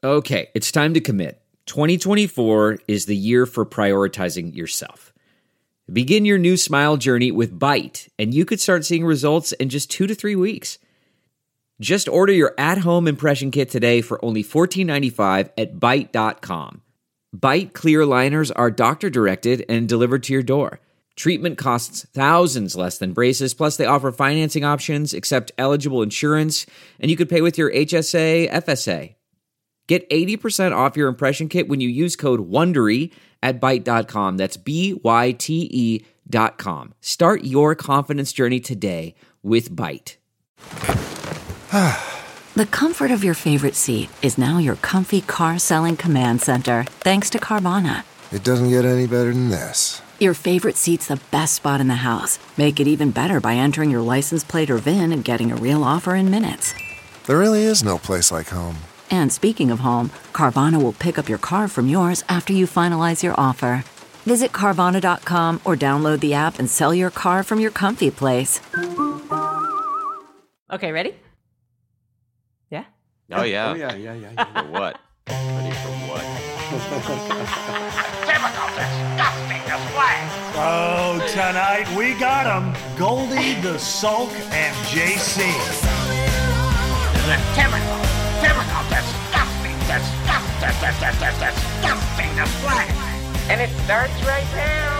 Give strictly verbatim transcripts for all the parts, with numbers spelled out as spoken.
Okay, it's time to commit. twenty twenty-four is the year for prioritizing yourself. Begin your new smile journey with Byte, and you could start seeing results in just two to three weeks. Just order your at-home impression kit today for only fourteen ninety-five at byte dot com. Byte clear aligners are doctor-directed and delivered to your door. Treatment costs thousands less than braces, plus they offer financing options, accept eligible insurance, and you could pay with your H S A, F S A. Get eighty percent off your impression kit when you use code WONDERY at byte dot com. That's B Y T E dot com. Start your confidence journey today with Byte. The comfort of your favorite seat is now your comfy car-selling command center, thanks to Carvana. It doesn't get any better than this. Your favorite seat's the best spot in the house. Make it even better by entering your license plate or V I N and getting a real offer in minutes. There really is no place like home. And speaking of home, Carvana will pick up your car from yours after you finalize your offer. Visit Carvana dot com or download the app and sell your car from your comfy place. Okay, ready? Yeah? Oh, yeah. Oh, yeah, yeah, yeah. yeah. For what? Ready for what? Typical disgusting display. Oh, tonight we got 'em. Goldie, the Sulk, and J C. The typical, typical disgusting, disgusting, disgusting, disgusting display. And it starts right now.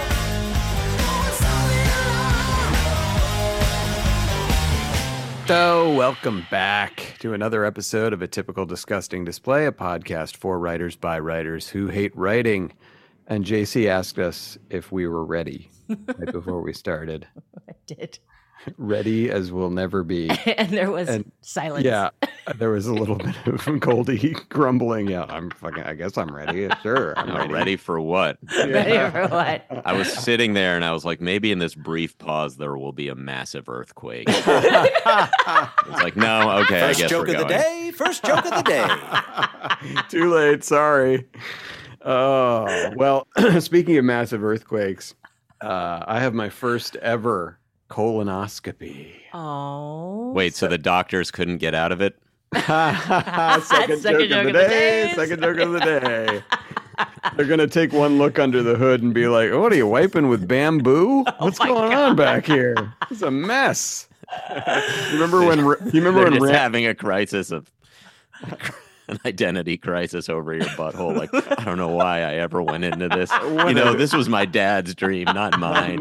So, welcome back to another episode of A Typical Disgusting Display, a podcast for writers by writers who hate writing. And J C asked us if we were ready right before we started. I did. Ready as we'll never be. And there was and, silence. Yeah, there was a little bit of Goldie grumbling. Yeah, I'm fucking, I guess I'm ready. Sure, I'm No, ready. ready for what? Ready for what? I was sitting there and I was like, maybe in this brief pause there will be a massive earthquake. It's like, no, okay, First I guess joke we're of the going. day. First joke of the day. Too late. Sorry. Oh, well, speaking of massive earthquakes, uh, I have my first ever colonoscopy. Oh. Wait, so the doctors couldn't get out of it? Second, Second joke, of the day. Second joke of the day. They're going to take one look under the hood and be like, what are you wiping with bamboo? What's my going God. on back here? It's a mess. You remember when, you remember They're when just Ram- having a crisis of an identity crisis over your butthole. Like, I don't know why I ever went into this. You know, this was my dad's dream, not mine.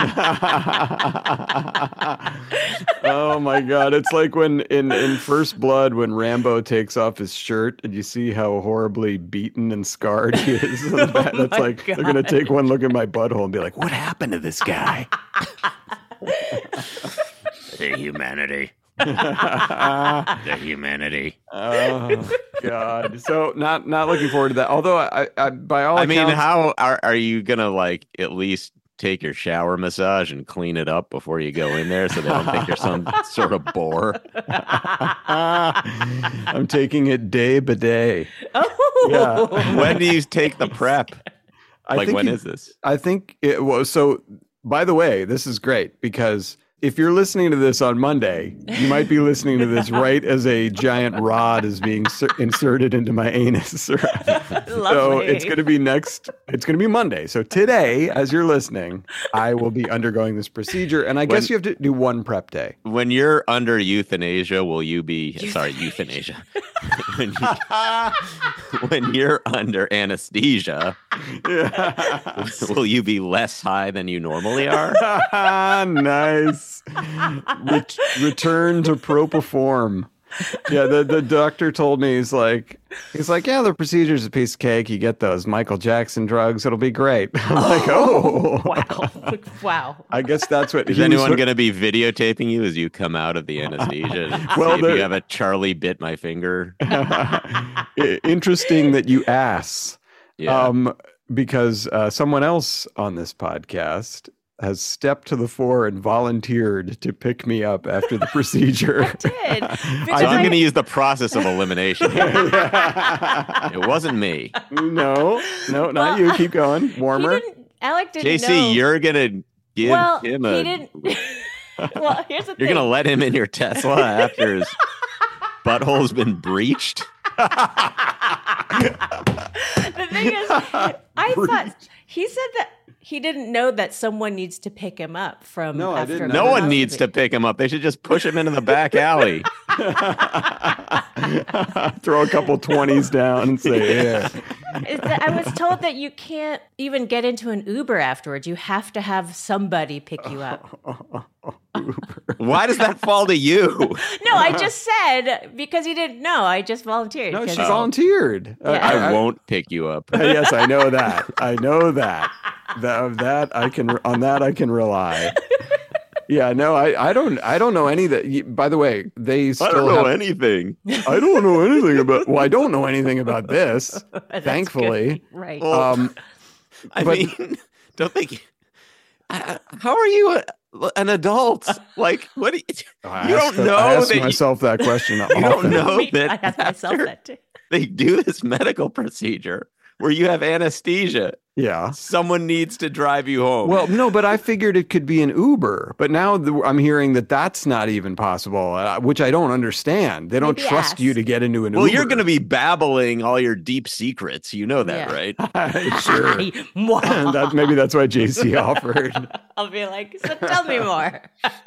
Oh my God. It's like when in, in First Blood, when Rambo takes off his shirt and you see how horribly beaten and scarred he is. That's my like, they're going to take one look at my butthole and be like, what happened to this guy? The humanity. The humanity. Oh God. So not, not looking forward to that. Although I, I by all I mean, accounts, how are, are you going to like at least take your shower massage and clean it up before you go in there so they don't think you're some sort of bore? I'm taking it day by day. Oh. Yeah. When do you take the prep? I Like, think when you- is this? I think it was. So, by the way, this is great because if you're listening to this on Monday, you might be listening to this right as a giant rod is being ser- inserted into my anus. So it's going to be next, it's going to be Monday. So today, as you're listening, I will be undergoing this procedure. And I guess When- you have to do one prep day. When you're under euthanasia, will you be sorry, euthanasia? when, you, when you're under anesthesia, will you be less high than you normally are? Nice. Ret- return to propiform. Yeah, the, the doctor told me, he's like, he's like, yeah, the procedure's a piece of cake. You get those Michael Jackson drugs. It'll be great. I'm like, oh. Wow. Wow. I guess that's what Is he was anyone sort- going to be videotaping you as you come out of the anesthesia? And Well, see if the- you have a Charlie bit my finger. Interesting that you ask. Yeah. Um, because uh, someone else on this podcast has stepped to the fore and volunteered to pick me up after the procedure. I did. So I'm going to use the process of elimination here. It wasn't me. No, no, not Well, you. Keep going. Warmer. Alec didn't J C, know. you're going to give well, him he a... didn't. Well, here's the You're thing. going to let him in your Tesla after his butthole's been breached? I thought he said that he didn't know that someone needs to pick him up from. No, I after didn't. No the one needs to pick him up. They should just push him into the back alley. Throw a couple twenties down and say, yeah. Is that, I was told that you can't even get into an Uber afterwards. You have to have somebody pick you up. Why does that fall to you? No, I just said because you didn't know. I just volunteered. No, she 'cause- volunteered. Uh, Yeah. I won't pick you up. yes, I know that. I know that. That of that I can on that I can rely. Yeah, no, I, I don't I don't know any that. By the way, they still I don't know have, anything. I don't know anything about. Well, I don't know anything about this. That's Thankfully, good. Right. um, I but- mean, don't think. Uh, how are you a, an adult? Like, what? Do you, I you ask don't that- know I ask that you- myself that question. you don't know Me- that I asked myself after that too. they do this medical procedure where you have anesthesia. Yeah. Someone needs to drive you home. Well, no, but I figured it could be an Uber. But now the, I'm hearing that that's not even possible, uh, which I don't understand. They don't Maybe trust ask. you to get into an well, Uber. you're going to be babbling all your deep secrets. You know that, Yeah. right? sure. that, maybe that's why J C offered. I'll be like, so tell me more.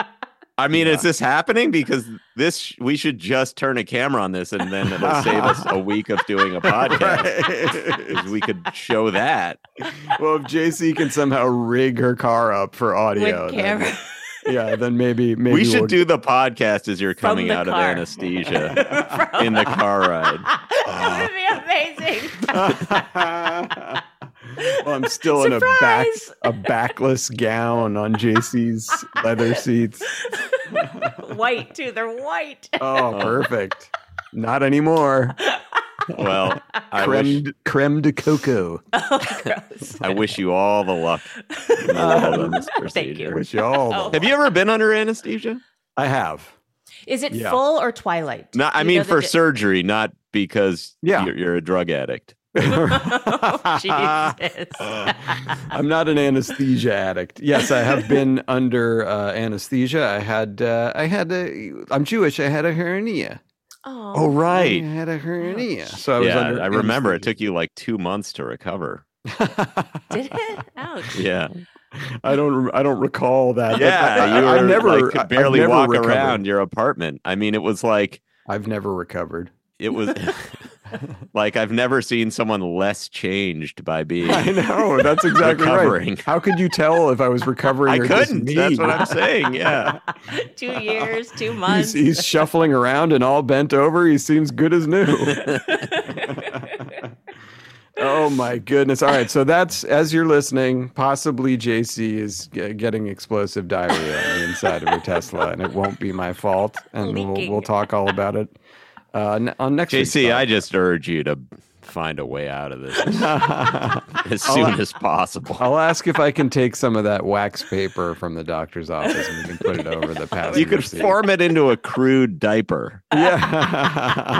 I mean, is this happening? Because this, we should just turn a camera on this, and then it'll save us a week of doing a podcast. 'Cause we could show that. Well, if J C can somehow rig her car up for audio, With then- camera. yeah, then maybe maybe we should we'll, do the podcast as you're From coming the out car. of anesthesia in the car ride. That would be amazing. Well, I'm still in a back Surprise! a backless gown on J C's leather seats. White too. They're white. Oh, perfect. Not anymore. Well, I wish, Creme, creme de cocoa. Gross. I wish you all the luck in the world on this procedure. Thank you. Wish you all. Oh. the- Have you ever been under anesthesia? I have. Is it Yeah. full or twilight? No, I You mean know for the di- surgery, not because Yeah. you're, you're a drug addict. Oh, Jesus. I'm not an anesthesia addict. Yes, I have been under uh, anesthesia. I had. Uh, I had. A, I'm Jewish. I had a hernia. Oh, Oh, right. I had a hernia. So I was Yeah, under I remember it anesthesia. took you like two months to recover. did it? Ouch. Yeah. I don't. I don't recall that. but Yeah, I, you I, were I've never like, I- could I've barely never walk recovered. around your apartment. I mean, it was like I've never recovered. it was like I've never seen someone less changed by being. I know. That's exactly Recovering. right. How could you tell if I was recovering? I or just couldn't. me? That's what I'm saying. Yeah. Two years, two He's, months. he's shuffling around and all bent over. He seems good as new. Oh my goodness! All right, so that's as you're listening. Possibly J C is g- getting explosive diarrhea on the inside of her Tesla, and it won't be my fault. And we'll, Leaking. we'll talk all about it uh, n- on next. J week's C, I podcast. just urge you to find a way out of this as soon as possible. I'll ask if I can take some of that wax paper from the doctor's office and we can put it over the passenger You could seat. form it into a crude diaper. Yeah.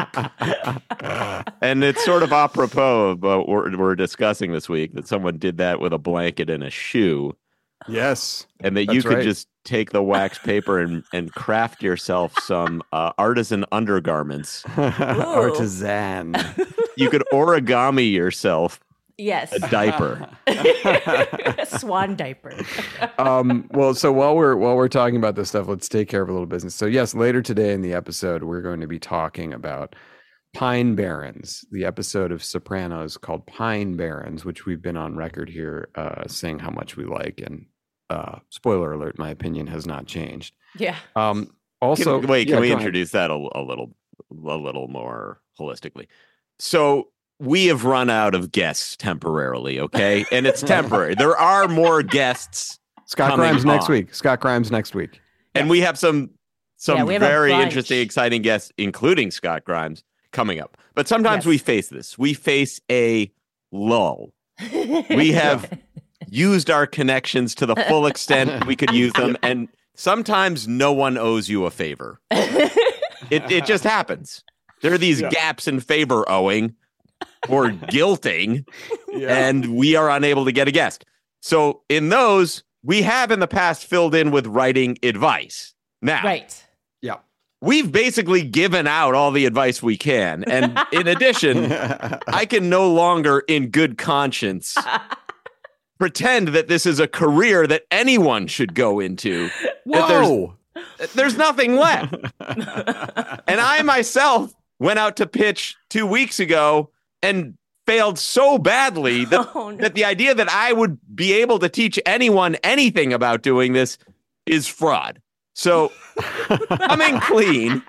And it's sort of apropos of what we're, we're discussing this week that someone did that with a blanket and a shoe, Yes. and that you That's could right. just take the wax paper and, and craft yourself some uh, artisan undergarments. Artisan. You could origami yourself Yes. a diaper. Swan diaper. um, well, so while we're while we're talking about this stuff, let's take care of a little business. So yes, later today in the episode, we're going to be talking about Pine Barrens, the episode of Sopranos called Pine Barrens, which we've been on record here uh, saying how much we like. And uh, spoiler alert, my opinion has not changed. Yeah. Um, also, Can, wait, yeah, can we go ahead. introduce that a, a little, a little more holistically? So we have run out of guests temporarily, okay, and it's temporary. There are more guests, Scott coming Grimes next on. week. Scott Grimes next week. and we have some some Yeah, we have a very bunch. interesting, exciting guests, including Scott Grimes, coming up. But sometimes Yes. we face this. We face a lull. We have used our connections to the full extent we could use them, and sometimes no one owes you a favor. It it just happens. There are these Yeah. gaps in favor owing or guilting, Yeah. and we are unable to get a guest. So in those, we have in the past filled in with writing advice. Now, Right. yeah. we've basically given out all the advice we can. And in addition, I can no longer, in good conscience, pretend that this is a career that anyone should go into. Whoa! There's, there's nothing left. And I myself went out to pitch two weeks ago and failed so badly that, Oh, no. that the idea that I would be able to teach anyone anything about doing this is fraud. So coming clean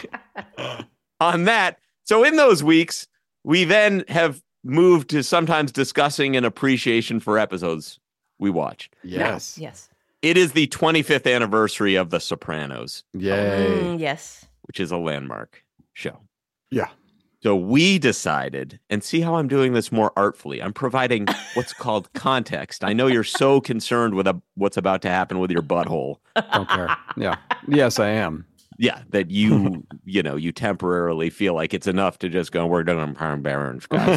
on that. So in those weeks, we then have moved to sometimes discussing an appreciation for episodes we watched. Yes. Yes. It is the twenty-fifth anniversary of The Sopranos, Yay. Mm, yes. which is a landmark show. Yeah. So we decided, and see how I'm doing this more artfully. I'm providing what's called context. I know you're so concerned with a, what's about to happen with your butthole. Don't care. Yeah. Yes, I am. Yeah, that you, you know, you temporarily feel like it's enough to just go, we're doing Parm Barons, guys.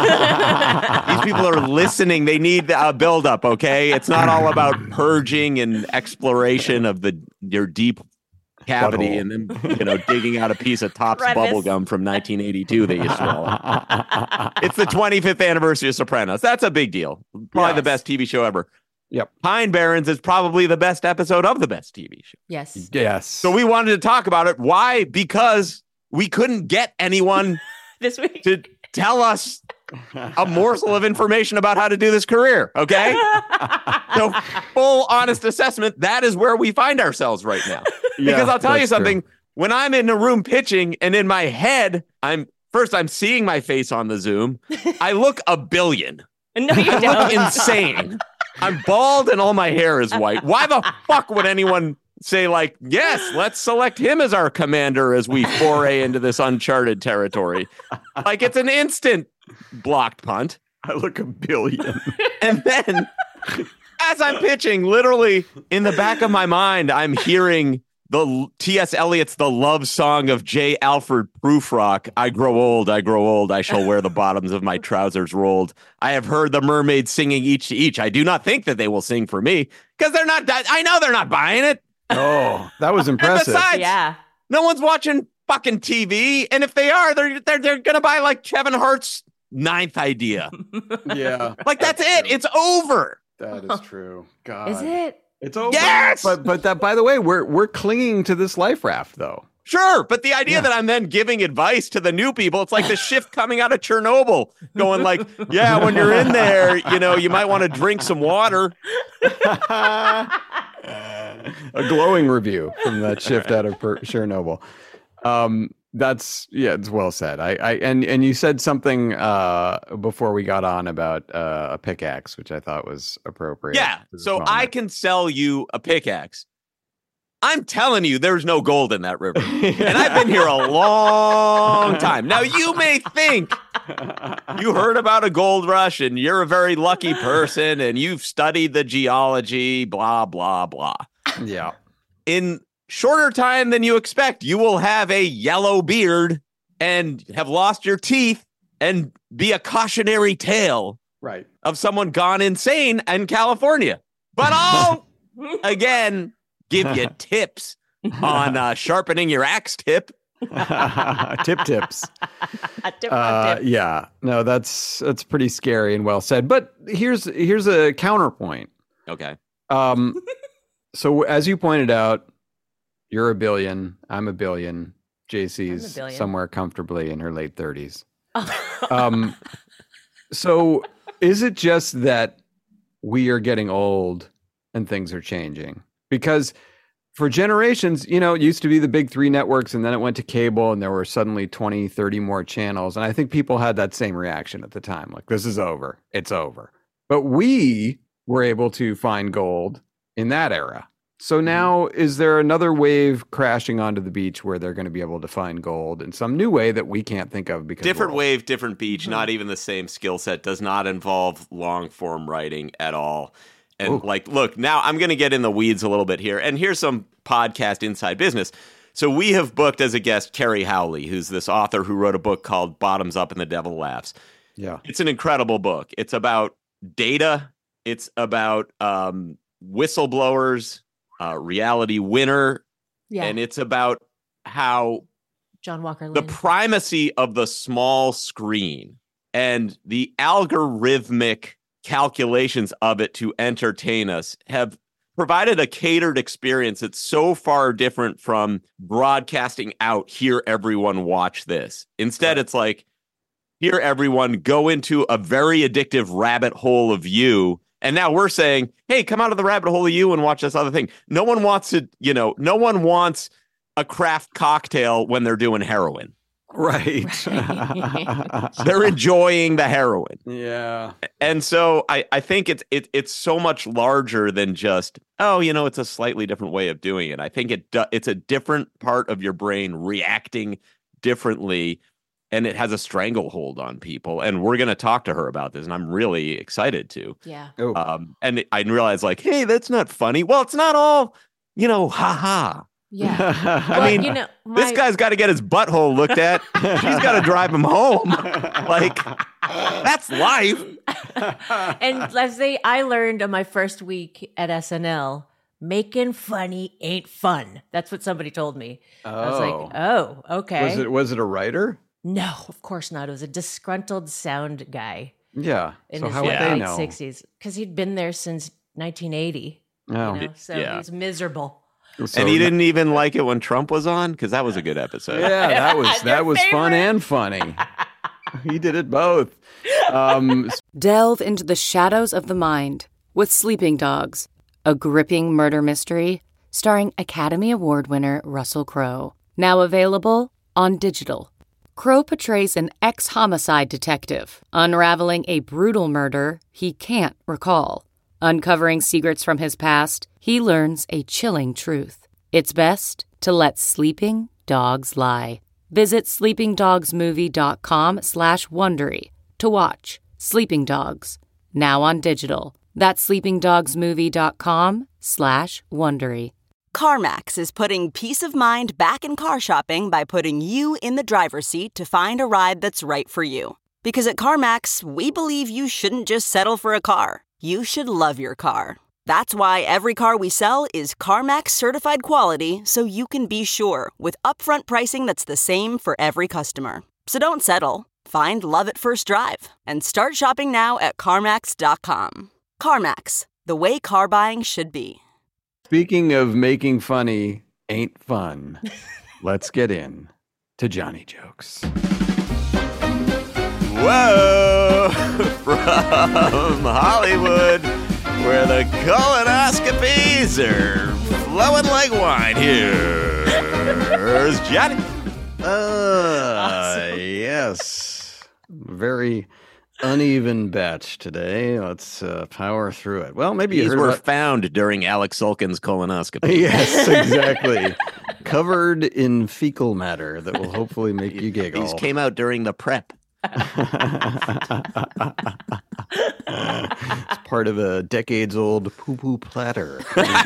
These people are listening. They need a buildup, okay? It's not all about purging and exploration of the your deep cavity Butthole. and then, you know, digging out a piece of Topps Crevice. bubble gum from nineteen eighty-two that you swallow. It's the twenty-fifth anniversary of Sopranos. That's a big deal. Probably the Yes. best T V show ever. Yep. Pine Barrens is probably the best episode of the best T V show. Yes. Yes. So we wanted to talk about it. Why? Because we couldn't get anyone This week. to tell us a morsel of information about how to do this career. Okay. So full honest assessment, that is where we find ourselves right now. Yeah, Because I'll tell you that's true. something, when I'm in a room pitching and in my head, I'm first, I'm seeing my face on the Zoom. I look a billion. No, you I look don't. insane. I'm bald and all my hair is white. Why the fuck would anyone say, like, yes, let's select him as our commander as we foray into this uncharted territory? Like, it's an instant blocked punt. I look a billion. And then as I'm pitching, literally in the back of my mind, I'm hearing the T S Eliot's The Love Song of J. Alfred Prufrock. I grow old, I grow old, I shall wear the bottoms of my trousers rolled. I have heard the mermaids singing each to each. I do not think that they will sing for me because they're not, I know they're not buying it. Oh, that was And impressive. besides, Yeah. no one's watching fucking T V. And if they are, they're, they're, they're going to buy like Kevin Hart's ninth idea. Yeah. Like, that's it. It's over. That is true. God. Is it? It's over. Yes! But but that by the way, we're we're clinging to this life raft though. Sure, but the idea Yeah. that I'm then giving advice to the new people, it's like the shift coming out of Chernobyl, going like, yeah, when you're in there, you know, you might want to drink some water. A glowing review from that shift out of per- Chernobyl. Um, that's yeah, it's well said. I, I and and you said something uh before we got on about uh, a pickaxe, which I thought was appropriate. Yeah, to this so moment. I can sell you a pickaxe. I'm telling you, there's no gold in that river. And I've been here a long time. Now, you may think you heard about a gold rush and you're a very lucky person and you've studied the geology, blah, blah, blah. Yeah. In shorter time than you expect, you will have a yellow beard and have lost your teeth and be a cautionary tale Right. of someone gone insane in California. But I'll, again, give you tips on uh, sharpening your axe tip. Tip tips. A tip, Uh, a tip. yeah. No, that's that's pretty scary and well said. But here's here's a counterpoint. Okay. Um, so as you pointed out, you're a billion. I'm a billion. J C's billion. somewhere comfortably in her late thirties. Um, so is it just that we are getting old and things are changing? Because for generations, you know, it used to be the big three networks and then it went to cable and there were suddenly twenty, thirty more channels. And I think people had that same reaction at the time. Like, this is over. It's over. But we were able to find gold in that era. So now is there another wave crashing onto the beach where they're going to be able to find gold in some new way that we can't think of? Because Different we're old? wave, different beach, not even the same skill set, does not involve long form writing at all. And Ooh. like, look, now I'm going to get in the weeds a little bit here. And here's some podcast inside business. So we have booked as a guest Kerry Howley, who's this author who wrote a book called Bottoms Up and the Devil Laughs. Yeah. It's an incredible book. It's about data. It's about um, whistleblowers, uh, reality winner, Yeah. and it's about how John Walker the Lynn. primacy of the small screen and the algorithmic calculations of it to entertain us have provided a catered experience that's so far different from broadcasting out, here, everyone watch this. Instead, it's like, here, everyone go into a very addictive rabbit hole of you. And now we're saying, hey, come out of the rabbit hole of you and watch this other thing. No one wants to, you know, no one wants a craft cocktail when they're doing heroin. Right. They're enjoying the heroin. Yeah. And so I, I think it's it, it's so much larger than just, oh, you know, it's a slightly different way of doing it. I think it do, it's a different part of your brain reacting differently, and it has a stranglehold on people. And we're going to talk to her about this, and I'm really excited to. Yeah. Oh. Um, and I realized, like, hey, that's not funny. Well, it's not all, you know, ha-ha. Yeah. I Well, mean, you know, this my- guy's got to get his butthole looked at. She's got to drive him home. Like, that's life. And let's say I learned on my first week at S N L, making funny ain't fun. That's what somebody told me. I was like, oh, okay. Was it was it a writer? No, of course not. It was a disgruntled sound guy Yeah. in So his how would yeah. they late know? sixties because he'd been there since nineteen eighty. Oh. You know? So Yeah. he was miserable. So And he didn't even like it when Trump was on, because that was a good episode. Yeah, that was Their that was fun favorite. and funny. He did it both. Um, Delve into the shadows of the mind with Sleeping Dogs, a gripping murder mystery starring Academy Award winner Russell Crowe. Now available on digital. Crowe portrays an ex-homicide detective unraveling a brutal murder he can't recall. Uncovering secrets from his past, he learns a chilling truth. It's best to let sleeping dogs lie. Visit sleepingdogsmovie.com slash Wondery to watch Sleeping Dogs, now on digital. That's sleepingdogsmovie.com slash Wondery. CarMax is putting peace of mind back in car shopping by putting you in the driver's seat to find a ride that's right for you. Because at CarMax, we believe you shouldn't just settle for a car. You should love your car. That's why every car we sell is CarMax certified quality, so you can be sure with upfront pricing that's the same for every customer. So don't settle. Find love at first drive and start shopping now at CarMax dot com. CarMax, the way car buying should be. speaking of making funny ain't fun, let's get in to Johnny Jokes. Whoa! From Hollywood, where the colonoscopies are flowing like wine. Here's Johnny. Uh, yes. Very uneven batch today. Let's uh, power through it. Well, maybe you These heard were about... found during Alex Sulkin's colonoscopy. Yes, exactly. Covered in fecal matter that will hopefully make you giggle. These came out during the prep. It's part of a decades-old poo-poo platter.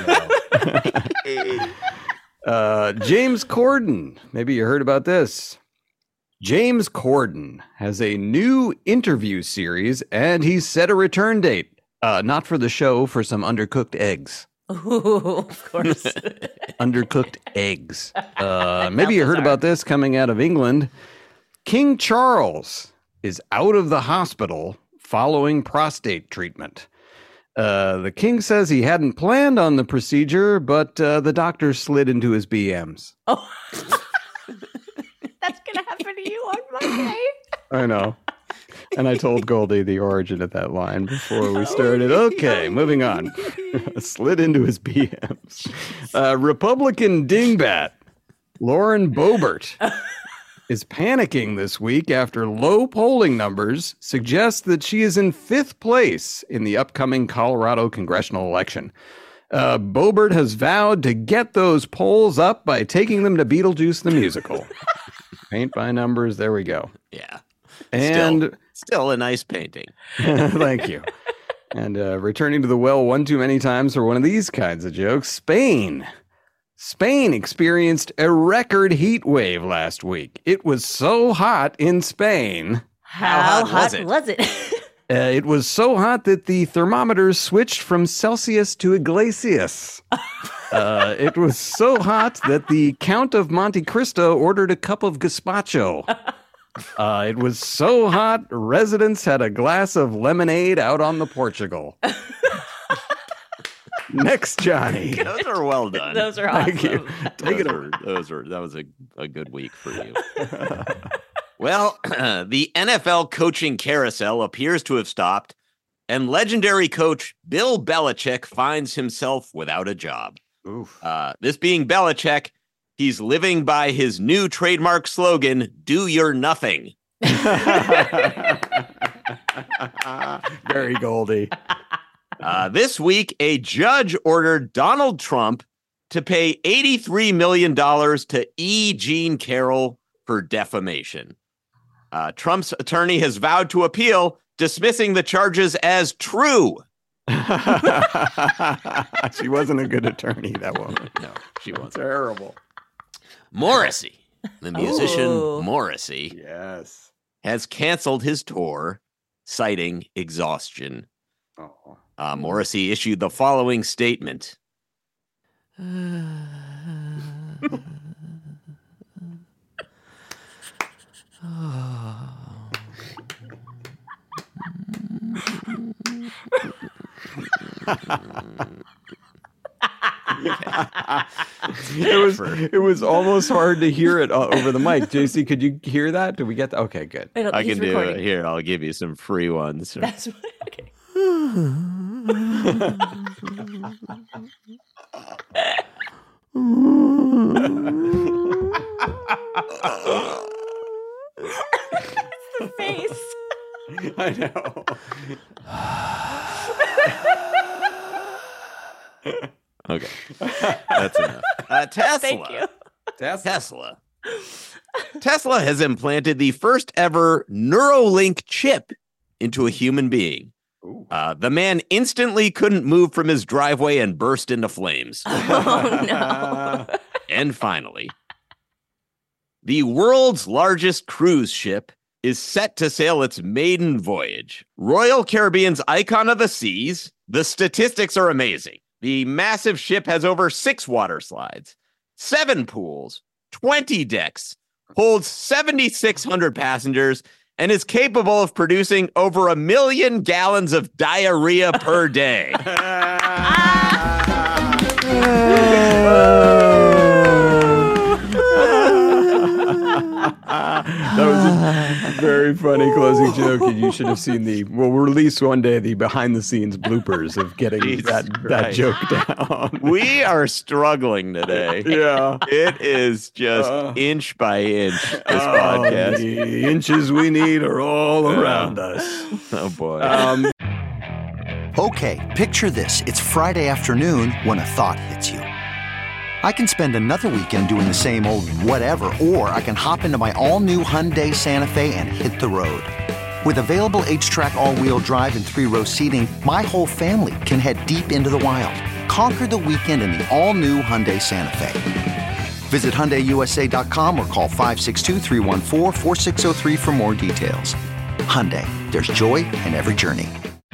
uh, James Corden. Maybe you heard about this. James Corden has a new interview series, and he's set a return date. Uh, not for the show, for some undercooked eggs. Ooh, of course. Undercooked eggs. Uh, maybe you heard about this coming out of England. King Charles is out of the hospital following prostate treatment. Uh, the king says he hadn't planned on the procedure, but uh, the doctor slid into his B Ms. Oh, that's going to happen to you on Monday. I know. And I told Goldie the origin of that line before we started. Okay, moving on. Slid into his B Ms. Uh, Republican dingbat, Lauren Boebert, is panicking this week after low polling numbers suggest that she is in fifth place in the upcoming Colorado congressional election. Uh, Boebert has vowed to get those polls up by taking them to Beetlejuice the musical. Paint by numbers, there we go. Yeah. And Still, still a nice painting. thank you. And uh, returning to the well one too many times for one of these kinds of jokes, Spain. Spain experienced a record heat wave last week. It was so hot in Spain. How, hot hot, was it? was it? Uh, it was so hot that the thermometers switched from Celsius to Iglesias. Uh, it was so hot that the Count of Monte Cristo ordered a cup of gazpacho. Uh, it was so hot, residents had a glass of lemonade out on the Portugal. Next, Johnny. Those are well done. Those are awesome. Thank you. Take it those, over. are, those are that was a, a good week for you. Well, the N F L coaching carousel appears to have stopped, and legendary coach Bill Belichick finds himself without a job. Oof. Uh, this being Belichick, he's living by his new trademark slogan, "Do your nothing." Very Goldie. Uh, this week, a judge ordered Donald Trump to pay eighty-three million dollars to E. Jean Carroll for defamation. Uh, Trump's attorney has vowed to appeal, dismissing the charges as true. She wasn't a good attorney, that woman. No, she wasn't. Terrible. Morrissey, the musician Ooh. Morrissey, Yes. has canceled his tour, citing exhaustion. Oh. Uh, Morrissey issued the following statement. It was it was almost hard to hear it uh, over the mic. J C, could you hear that? Did we get that? Okay, good. I, don't, I he's can do recording. it. Here, I'll give you some free ones. That's what, okay. It's the face. I know. Okay, that's enough. Uh, Tesla. Thank you. Tesla. Tesla has implanted the first ever Neuralink chip into a human being. Uh, the man instantly couldn't move from his driveway and burst into flames. Oh, no. And finally, the world's largest cruise ship is set to sail its maiden voyage. Royal Caribbean's Icon of the Seas. The statistics are amazing. The massive ship has over six water slides, seven pools, twenty decks, holds seven thousand six hundred passengers, and is capable of producing over a million gallons of diarrhea per day. That was a very funny closing joke, and you should have seen the. We'll release one day the behind-the-scenes bloopers of getting Jesus that Christ. that joke down. We are struggling today. Yeah, it is just Uh, inch by inch. This oh, podcast. The inches we need are all around us. Oh boy. Um, Okay, picture this. It's Friday afternoon when a thought hits you. I can spend another weekend doing the same old whatever, or I can hop into my all-new Hyundai Santa Fe and hit the road. With available H-Track all-wheel drive and three-row seating, my whole family can head deep into the wild. Conquer the weekend in the all-new Hyundai Santa Fe. Visit Hyundai U S A dot com or call five six two, three one four, four six zero three for more details. Hyundai, there's joy in every journey.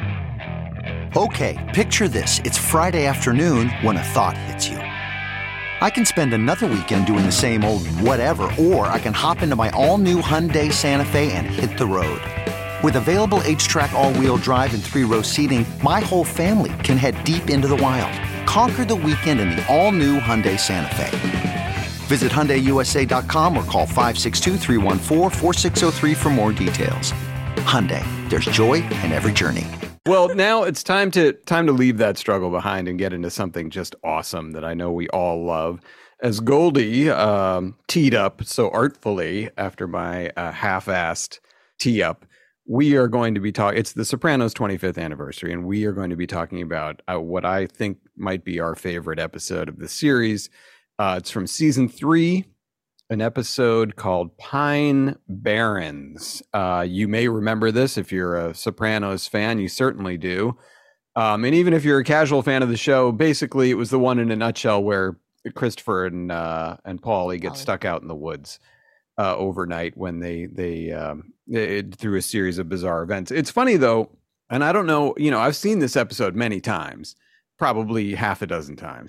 Okay, picture this. It's Friday afternoon when a thought hits you. I can spend another weekend doing the same old whatever, or I can hop into my all-new Hyundai Santa Fe and hit the road. With available H-Track all-wheel drive and three-row seating, my whole family can head deep into the wild. Conquer the weekend in the all-new Hyundai Santa Fe. Visit Hyundai U S A dot com or call five six two, three one four, four six zero three for more details. Hyundai, there's joy in every journey. Well, now it's time to time to leave that struggle behind and get into something just awesome that I know we all love. As Goldie um, teed up so artfully after my uh, half-assed tee up, we are going to be talking. It's The Sopranos' twenty-fifth anniversary, and we are going to be talking about uh, what I think might be our favorite episode of the series. Uh, it's from season three. An episode called Pine Barrens. Uh, you may remember this if you're a Sopranos fan. You certainly do. Um, and even if you're a casual fan of the show, basically it was the one in a nutshell where Christopher and uh, and Paulie get Paulie. stuck out in the woods uh, overnight when they they, um, they through a series of bizarre events. It's funny though, and I don't know. You know, I've seen this episode many times, probably half a dozen times.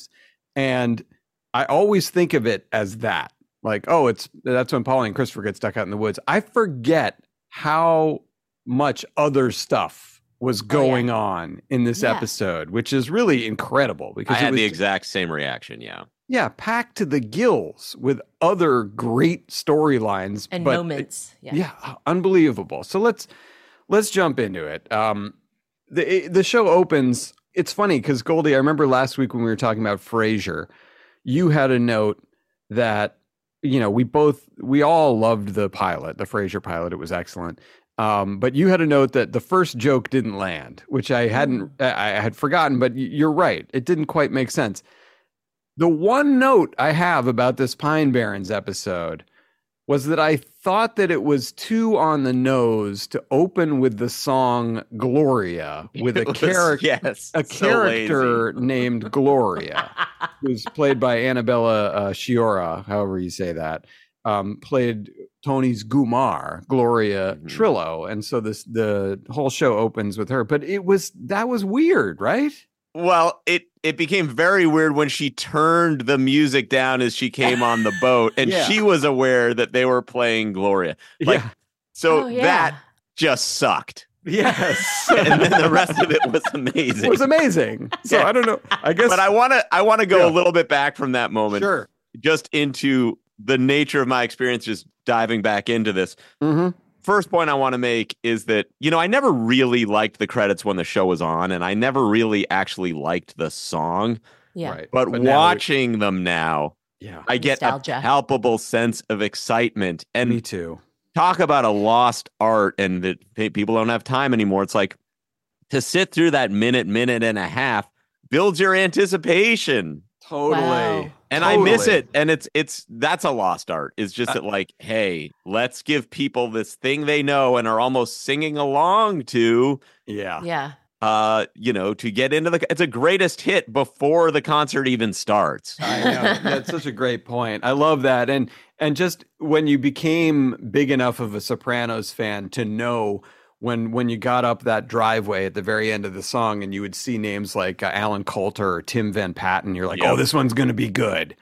And I always think of it as that. Like, oh, it's that's when Paulie and Christopher get stuck out in the woods. I forget how much other stuff was going oh, yeah. on in this yeah. episode, which is really incredible because I it had was, the exact same reaction. Yeah. Yeah, packed to the gills with other great storylines and but, moments. Yeah. yeah, unbelievable. So let's let's jump into it. Um, the the show opens. It's funny because Goldie, I remember last week when we were talking about Frasier, you had a note that, you know, we both, we all loved the pilot, the Frasier pilot. It was excellent. Um, but you had a note that the first joke didn't land, which I hadn't, mm. I, I had forgotten, but you're right. It didn't quite make sense. The one note I have about this Pine Barrens episode was that I thought that it was too on the nose to open with the song Gloria with a, was, charac- yes, a so character lazy. named Gloria, who's played by Annabella uh, Sciorra, however you say that, um, played Tony's Gumar, Gloria mm-hmm. Trillo. And so this the whole show opens with her. But it was that was weird, right? Well, it it became very weird when she turned the music down as she came on the boat, and yeah. she was aware that they were playing Gloria. Like, yeah. so oh, yeah. that just sucked. Yes, and then the rest of it was amazing. It was amazing. So yeah. I don't know. I guess, but I want to I want to go yeah. a little bit back from that moment, sure, just into the nature of my experience, just diving back into this. Mm-hmm. First point I want to make is that, you know, I never really liked the credits when the show was on, and I never really actually liked the song. Yeah. Right. But, but watching them now, yeah. I get Nostalgia. a palpable sense of excitement. And me too. Talk about a lost art and that people don't have time anymore. It's like to sit through that minute, minute and a half builds your anticipation. Totally. Wow. And totally. I miss it. And it's it's that's a lost art. It's just that, like, hey, let's give people this thing they know and are almost singing along to. Yeah. Yeah. Uh, you know, to get into the it's a greatest hit before the concert even starts. I know. That's such a great point. I love that. And and just when you became big enough of a Sopranos fan to know when when you got up that driveway at the very end of the song and you would see names like uh, Alan Coulter or Tim Van Patten, you're like, yep. oh, this one's going to be good.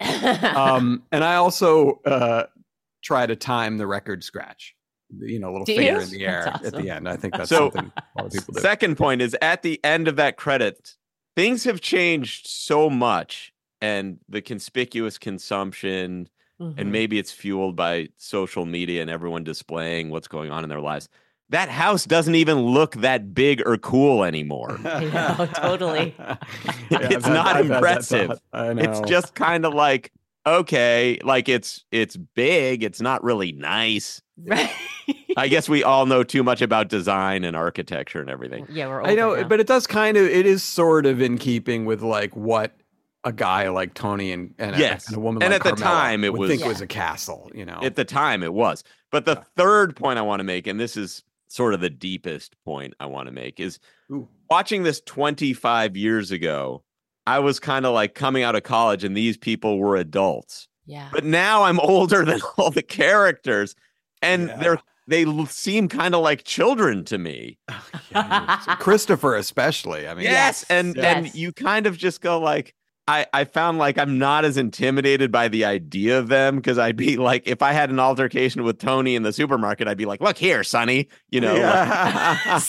um, and I also uh, try to time the record scratch, you know, a little do finger you? in the air awesome. at the end. I think that's so, something a lot of people do. Second point is at the end of that credit, things have changed so much, and the conspicuous consumption, mm-hmm. and maybe it's fueled by social media and everyone displaying what's going on in their lives. That house doesn't even look that big or cool anymore. I know, totally. Yeah, it's I've not had, impressive. I know. It's just kind of like, okay, like it's it's big. It's not really nice. Right. I guess we all know too much about design and architecture and everything. Yeah, we're I know, now. but it does kind of, it is sort of in keeping with like what a guy like Tony and, and, yes. a, and a woman and like at the Carmela time it would was think yeah. was a castle, you know. At the time it was. But the Yeah. third point I want to make, and this is sort of the deepest point I want to make, is Ooh. watching this twenty-five years ago, I was kind of like coming out of college and these people were adults. Yeah. But now I'm older than all the characters, and Yeah. they're they l- seem kind of like children to me. Yeah. So Christopher especially. I mean, Yes, and Yes. and you kind of just go like, I, I found like I'm not as intimidated by the idea of them, because I'd be like, if I had an altercation with Tony in the supermarket, I'd be like, look here, Sonny, you know, yeah.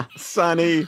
Sonny.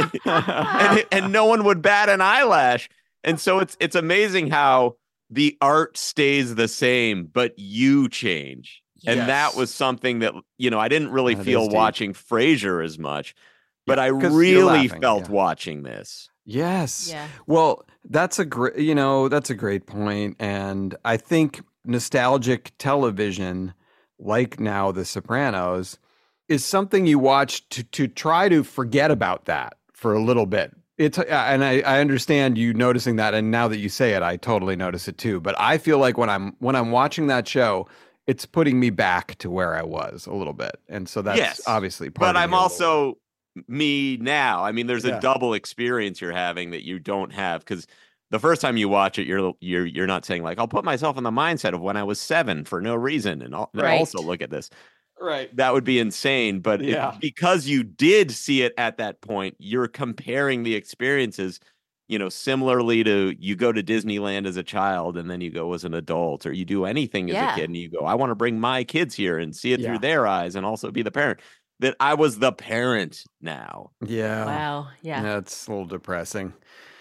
and, and no one would bat an eyelash. And so it's it's amazing how the art stays the same, but you change. And Yes. that was something that, you know, I didn't really That feel is deep. watching Frasier as much, but Yeah, I 'cause you're really laughing, felt yeah. watching this. Yes. Yeah. Well, that's a great, you know, that's a great point. And I think nostalgic television, like now The Sopranos, is something you watch to, to try to forget about that for a little bit. It's, and I, I understand you noticing that. And now that you say it, I totally notice it too. But I feel like when I'm, when I'm watching that show, it's putting me back to where I was a little bit. And so that's Yes, obviously part But of I'm me a little also me now. I mean, there's Yeah. a double experience you're having that you don't have, because the first time you watch it, you're you're you're not saying like, I'll put myself in the mindset of when I was seven for no reason, and I'll, and Right. also look at this. Right. That would be insane. But it- Yeah. because you did see it at that point, you're comparing the experiences. you know, similarly to you go to Disneyland as a child and then you go as an adult, or you do anything as Yeah. a kid and you go, I want to bring my kids here and see it Yeah. through their eyes and also be the parent. That I was the parent now. Yeah. Wow. Yeah. That's a little depressing.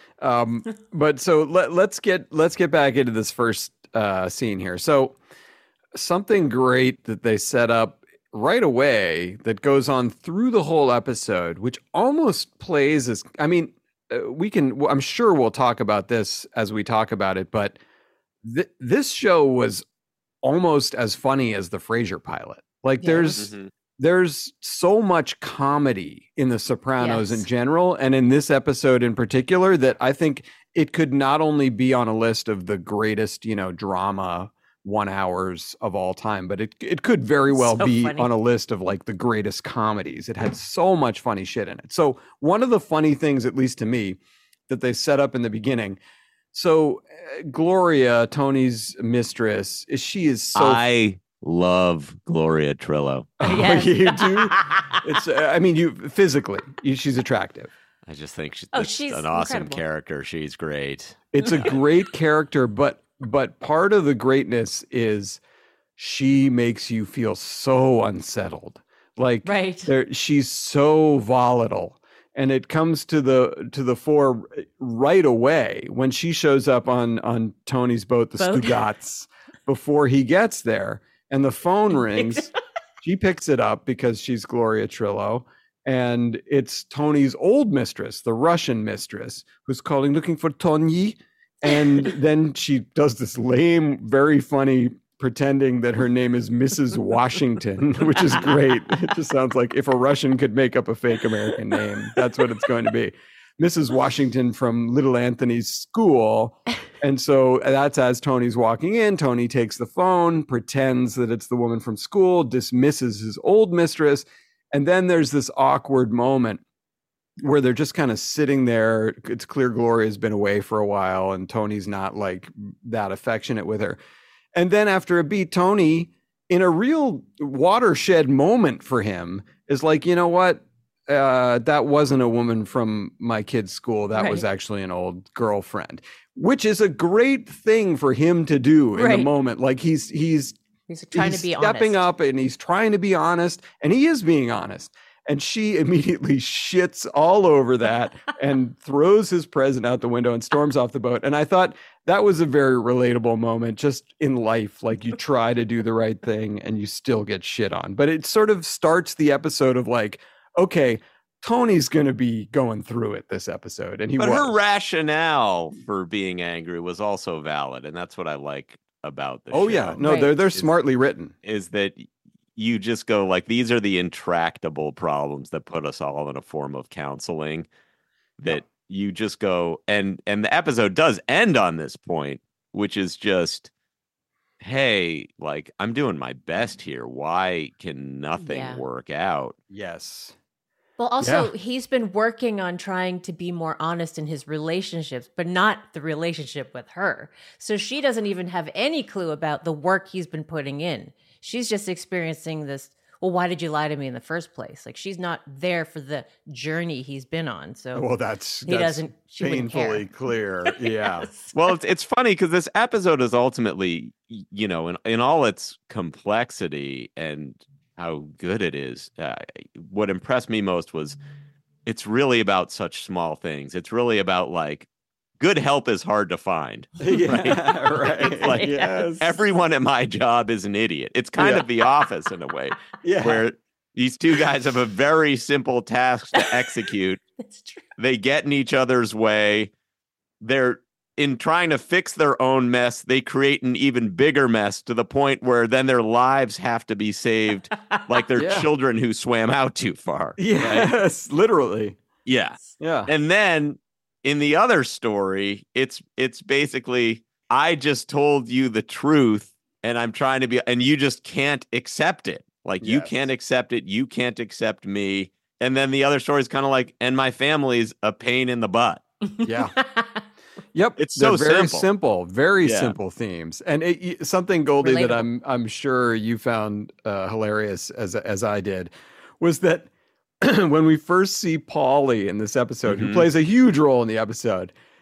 Um, but so let, let's get let's get back into this first uh, scene here. So something great that they set up right away that goes on through the whole episode, which almost plays as, I mean, uh, we can, I'm sure we'll talk about this as we talk about it, but th- this show was almost as funny as the Frasier pilot. Like Yeah. there's, Mhm. there's so much comedy in The Sopranos Yes. in general, and in this episode in particular, that I think it could not only be on a list of the greatest, you know, drama one hours of all time, but it it could very well So be funny. on a list of like the greatest comedies. It had so much funny shit in it. So one of the funny things, at least to me, that they set up in the beginning. So uh, Gloria, Tony's mistress, is she is so I love Gloria Trillo. Oh, Yes. you do? It's. uh, I mean, you physically, you, she's attractive. I just think she's, Oh, that's she's an awesome incredible. character. She's great. It's a great character, but but part of the greatness is she makes you feel so unsettled. Like Right. there, she's so volatile, and it comes to the to the fore right away when she shows up on on Tony's boat, the Boat. Stugats, before he gets there, and the phone rings. She picks it up because she's Gloria Trillo, and it's Tony's old mistress, the Russian mistress, who's calling looking for Tony. And then she does this lame, very funny pretending that her name is Missus Washington, which is great. It just sounds like if a Russian could make up a fake American name, that's what it's going to be. Missus Washington from Little Anthony's school. And so that's as Tony's walking in. Tony takes the phone, pretends that it's the woman from school, dismisses his old mistress. And then there's this awkward moment where they're just kind of sitting there. It's clear Gloria's been away for a while and Tony's not like that affectionate with her. And then after a beat, Tony, in a real watershed moment for him, is like, you know what? Uh, that wasn't a woman from my kid's school. That was Right. actually an old girlfriend, which is a great thing for him to do in Right. the moment. Like he's, he's, He's trying he's to be stepping honest. up and he's trying to be honest, and he is being honest. And she immediately shits all over that and throws his present out the window and storms off the boat. And I thought that was a very relatable moment just in life. Like you try to do the right thing and you still get shit on. But it sort of starts the episode of like, okay, Tony's going to be going through it this episode. And he But was. her rationale for being angry was also valid. And that's what I like about the Oh, show. yeah. No, Right. they're, they're Is- smartly written. Is that you just go like, these are the intractable problems that put us all in a form of counseling, that you just go, and and the episode does end on this point, which is just, hey, like, I'm doing my best here. Why can nothing Yeah. work out? Yes. Well, also, Yeah. he's been working on trying to be more honest in his relationships, but not the relationship with her. So she doesn't even have any clue about the work he's been putting in. She's just experiencing this. Well, why did you lie to me in the first place? Like she's not there for the journey he's been on. So Well, that's, he that's doesn't. She wouldn't care. painfully clear. Yeah. Well, it's, it's funny because this episode is ultimately, y- you know, in, in all its complexity and how good it is, uh, what impressed me most was it's really about such small things. It's really about like, good help is hard to find. Yeah, right. It's like, Yes. everyone at my job is an idiot. It's kind Yeah. of The Office in a way, Yeah. where these two guys have a very simple task to execute. That's true. They get in each other's way. They're in trying to fix their own mess. They create an even bigger mess to the point where then their lives have to be saved, like they're Yeah. children who swam out too far. right? Yes, literally. Yeah. Yeah. And then in the other story, it's it's basically, I just told you the truth and I'm trying to be, and you just can't accept it. Like you Yes. can't accept it. You can't accept me. And then the other story is kind of like, and my family's a pain in the butt. Yeah. Yep. It's They're so very simple. simple, very Yeah. simple themes. And it, y- something, Goldie, that Relatable. I'm I'm sure you found uh, hilarious as as I did was that when we first see Paulie in this episode, who Mhm. plays a huge role in the episode,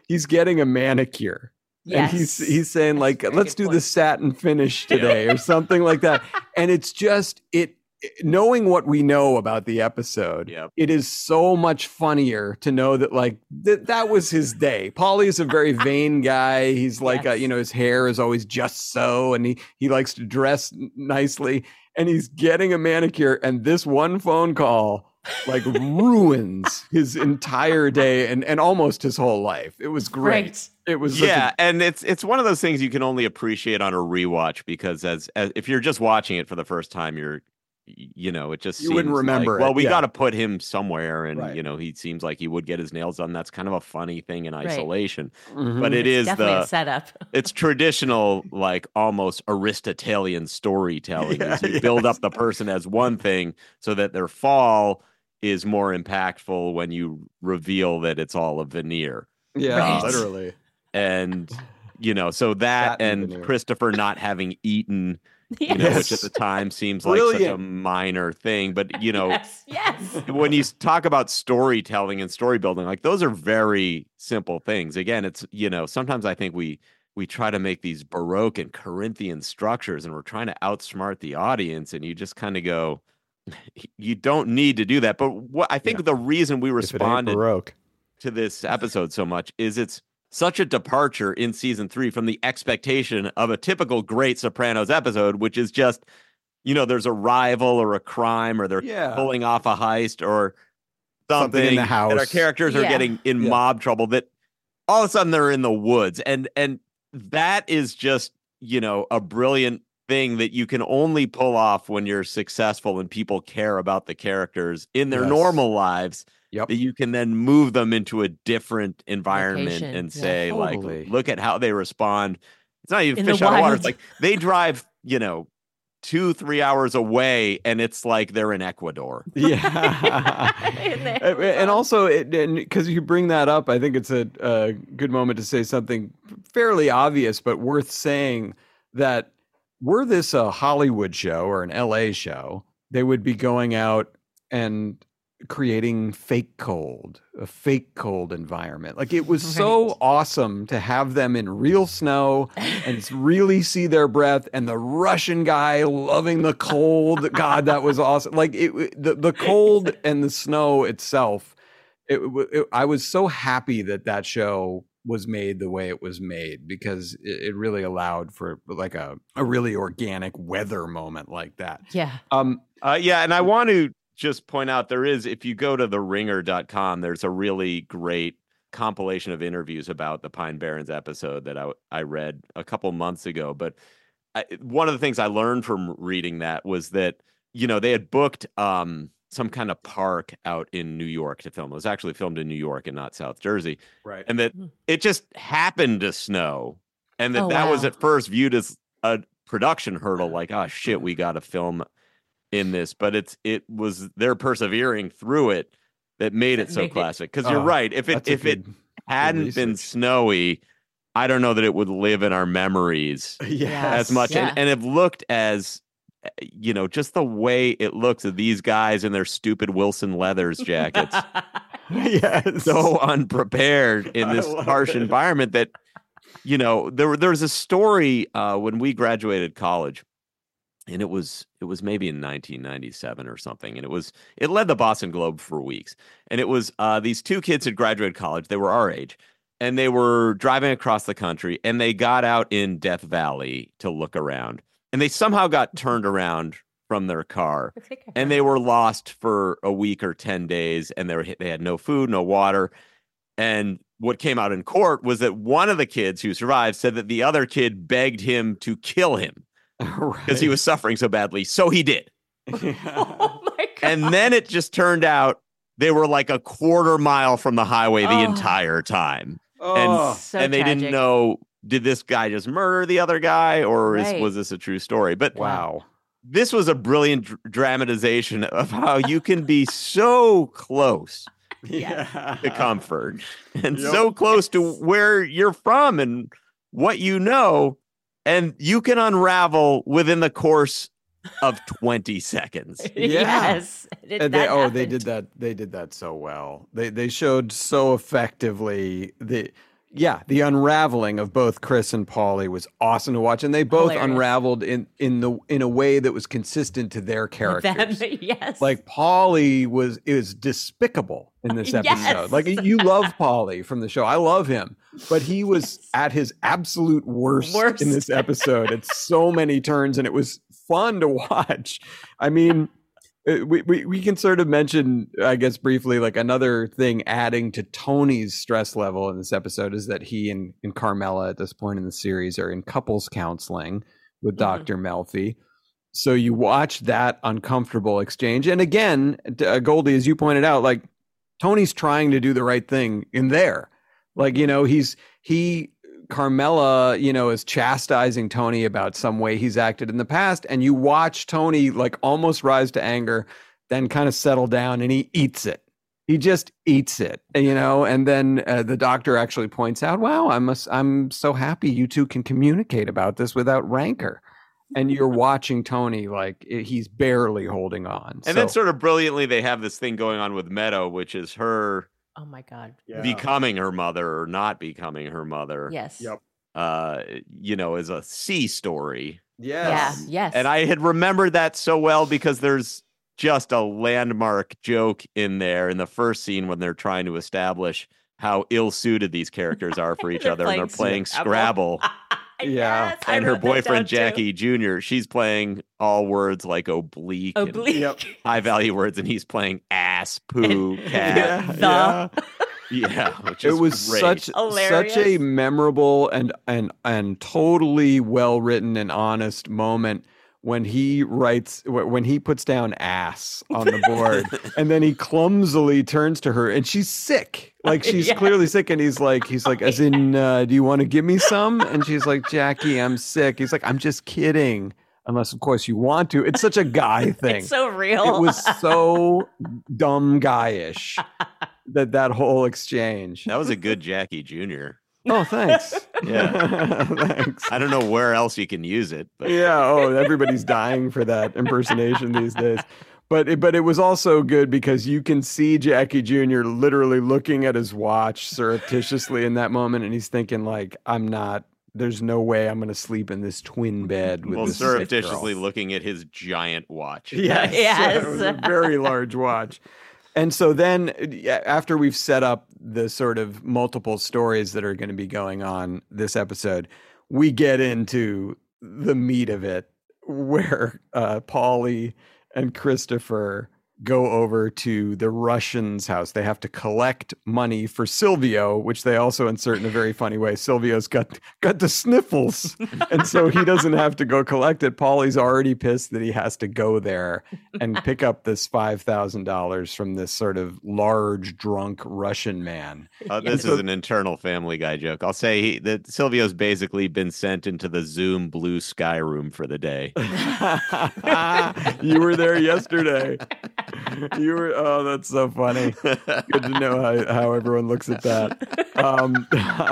he's getting a manicure. Yes. And he's he's saying like, Very let's good do point. the satin finish today or something like that. And it's just it knowing what we know about the episode, Yep. it is so much funnier to know that like that that was his day. Paulie is a very vain guy. He's like, Yes. uh, you know, his hair is always just so, and he he likes to dress n- nicely. And he's getting a manicure, and this one phone call like ruins his entire day and and almost his whole life. It was great. Right. It was such Yeah, a- and it's it's one of those things you can only appreciate on a rewatch because as, as if you're just watching it for the first time, you're you know, it just You wouldn't seems remember like, well, it, we yeah. got to put him somewhere, and Right. you know, he seems like he would get his nails done. That's kind of a funny thing in Right. isolation, Mhm. but it It's is definitely the a setup. it's traditional, like almost Aristotelian storytelling. Yeah, is you build yes. up the person as one thing so that their fall is more impactful when you reveal that it's all a veneer. yeah, Right. literally. And you know, so that Satin and veneer. Christopher not having eaten, you know, which at Yes. the time seems like such a Brilliant. minor thing, but you know, Yes, yes. when you talk about storytelling and story building, like those are very simple things. Again, it's, you know, sometimes I think we we try to make these Baroque and Corinthian structures and we're trying to outsmart the audience, and you just kind of go, you don't need to do that. But what I think Yeah. the reason we If it ain't responded Baroque. to this episode so much is it's such a departure in season three from the expectation of a typical great Sopranos episode, which is just, you know, there's a rival or a crime or they're Yeah. pulling off a heist or something, Something in the that our house. characters are Yeah. getting in Yeah. mob trouble, that all of a sudden they're in the woods. And and that is just, you know, a brilliant thing that you can only pull off when you're successful and people care about the characters in their Yes. normal lives. Yep. That you can then move them into a different environment Location, and yeah. say, Totally. like, look at how they respond. It's not even In the fish out of water. It's wild. like they drive, you know, two, three hours away, and it's like they're in Ecuador. Yeah. In the and, and Amazon. also, because you bring that up, I think it's a, a good moment to say something fairly obvious, but worth saying that were this a Hollywood show or an L A show, they would be going out and creating fake cold, a fake cold environment. Like it was so Right. awesome to have them in real snow and really see their breath, and the Russian guy loving the cold. God, that was awesome. Like it, it- the, the cold and the snow itself. It, w- it, I was so happy that that show was made the way it was made, because it, it really allowed for like a, a really organic weather moment like that. Yeah. Um, Uh, yeah, and I want to just point out there is, if you go to the ringer dot com, there's a really great compilation of interviews about the Pine Barrens episode that I, I read a couple months ago. But I, one of the things I learned from reading that was that, you know, they had booked um, some kind of park out in New York to film. It was actually filmed in New York and not South Jersey. right. And that it just happened to snow. And that Oh, that was wow. at first viewed as a production hurdle, like, oh, shit, we got to film in this, but it's it was their persevering through it that made it so Make it- classic. Because you're Oh, right, if it that's a if it good- hadn't been research. snowy, I don't know that it would live in our memories Yeah. as much, Yeah. and and have looked as, you know, just the way it looks of these guys in their stupid Wilson Leathers jackets, Yes. so unprepared in I this love harsh it. environment that, you know, there there was a story uh, when we graduated college. And it was it was maybe in nineteen ninety-seven or something, and it was it led the Boston Globe for weeks. And it was uh, these two kids had graduated college; they were our age, and they were driving across the country, and they got out in Death Valley to look around, and they somehow got turned around from their car, and they were lost for a week or ten days, and they were they had no food, no water, and what came out in court was that one of the kids who survived said that the other kid begged him to kill him because he was suffering so badly. So he did. Oh my god. And then it just turned out they were like a quarter mile from the highway the Oh. entire time. Oh, And, So and they tragic. didn't know, did this guy just murder the other guy, or is, Right. was this a true story? But wow. this was a brilliant dr- dramatization of how you can be so close Yeah. to comfort and Yep. so close to where you're from and what you know, and you can unravel within the course of twenty seconds. Yeah. Yes. It, And they, that oh, they happened. did that. They did that so well. They they showed so effectively the yeah, the unraveling of both Chris and Paulie was awesome to watch, and they both Hilarious. unraveled in in the in a way that was consistent to their characters. Them, yes. Like Paulie was is despicable in this episode. Yes. Like you love Paulie from the show. I love him, but he was Yes. at his absolute worst, Worst. in this episode. It's so many turns, and it was fun to watch. I mean, uh, we, we we can sort of mention, I guess, briefly, like another thing adding to Tony's stress level in this episode is that he and, and Carmela at this point in the series are in couples counseling with Mhm. Doctor Melfi. So you watch that uncomfortable exchange. And again, uh, Goldie, as you pointed out, like Tony's trying to do the right thing in there. Like, you know, he's he Carmela, you know, is chastising Tony about some way he's acted in the past. And you watch Tony like almost rise to anger, then kind of settle down, and he eats it. He just eats it, you know, and then uh, the doctor actually points out, wow, I'm, a, I'm so happy you two can communicate about this without rancor. And you're watching Tony like he's barely holding on. And So- then sort of brilliantly, they have this thing going on with Meadow, which is her Oh my God. Yeah. becoming her mother or not becoming her mother. Yes. Yep. Uh, you know, is a C story. Yes. Yeah. Yes. And I had remembered that so well because there's just a landmark joke in there in the first scene when they're trying to establish how ill-suited these characters are for each They're other, and they're playing playing Scrabble. Yeah. Yes, I And her wrote that down boyfriend too. Jackie Junior, she's playing all words like oblique, and Oblique. Yep. high value words, and he's playing ass, poo, And- cat. The. Yeah, which It is was great. such Hilarious. such a memorable and and and totally well written and honest moment when he writes wh- when he puts down ass on the board, and then he clumsily turns to her, and she's sick, like she's Yeah. clearly sick, and he's like he's like as in uh, do you want to give me some? And she's like, Jackie, I'm sick. He's like, I'm just kidding, unless of course you want to. It's such a guy thing. It's so real. It was so dumb guyish that that whole exchange. That was a good Jackie Junior Oh, thanks. Yeah. Thanks. I don't know where else you can use it, but Yeah. Oh, everybody's dying for that impersonation these days. But it, but it was also good because you can see Jackie Junior literally looking at his watch surreptitiously in that moment, and he's thinking like, "I'm not. There's no way I'm going to sleep in this twin bed with well, this sick girl." surreptitiously looking at his giant watch. Yes. Yes. It was a very large watch. And so then yeah, after we've set up the sort of multiple stories that are going to be going on this episode, we get into the meat of it where uh, Paulie and Christopher go over to the Russian's house. They have to collect money for Silvio, which they also insert in a very funny way. Silvio's got got the sniffles, and so he doesn't have to go collect it. Paulie's already pissed that he has to go there and pick up this five thousand dollars from this sort of large, drunk Russian man. Uh, this is an internal Family Guy joke. I'll say he, that Silvio's basically been sent into the Zoom blue sky room for the day. You were there yesterday. You were, oh, that's so funny. Good to know how, how everyone looks at that. Um,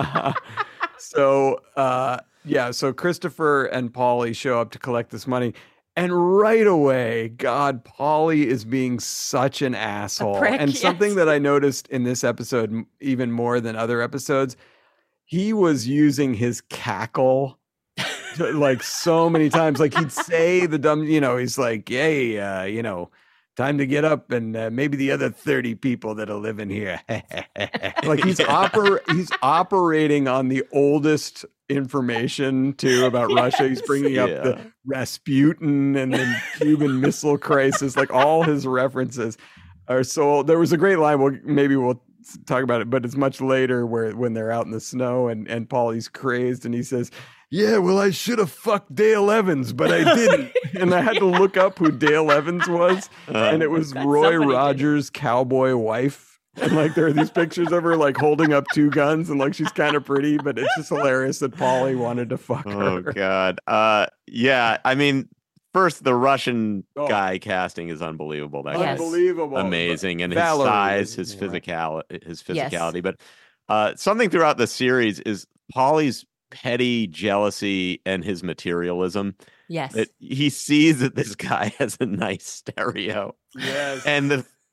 so, uh, yeah, so Christopher and Paulie show up to collect this money. And right away, God, Paulie is being such an asshole. prick, and yes. something that I noticed in this episode, m- even more than other episodes, he was using his cackle to, like so many times. Like he'd say the dumb, you know, he's like, "Hey, uh, you know, time to get up, and uh, maybe the other thirty people that'll live in here." Like he's oper- he's operating on the oldest information too about Russia. He's bringing up Yeah. the Rasputin and the Cuban Missile Crisis. Like all his references are so old. There was a great line. Well, maybe we'll talk about it, but it's much later where when they're out in the snow and and Paulie's crazed and he says, "Yeah, well, I should have fucked Dale Evans, but I didn't." And I had to look up who Dale Evans was, and it was God, Roy somebody did. Rogers' cowboy wife. And like there are these pictures of her like holding up two guns, and like she's kind of pretty, but it's just hilarious that Paulie wanted to fuck Oh her. God. Uh, yeah. I mean, first the Russian Oh. guy casting is unbelievable. That guy's Unbelievable, amazing, and his Valerie size, is- his yeah. physicality, his Yes. physicality. But uh, something throughout the series is Paulie's petty jealousy and his materialism. Yes. That he sees that this guy has a nice stereo, Yes. and the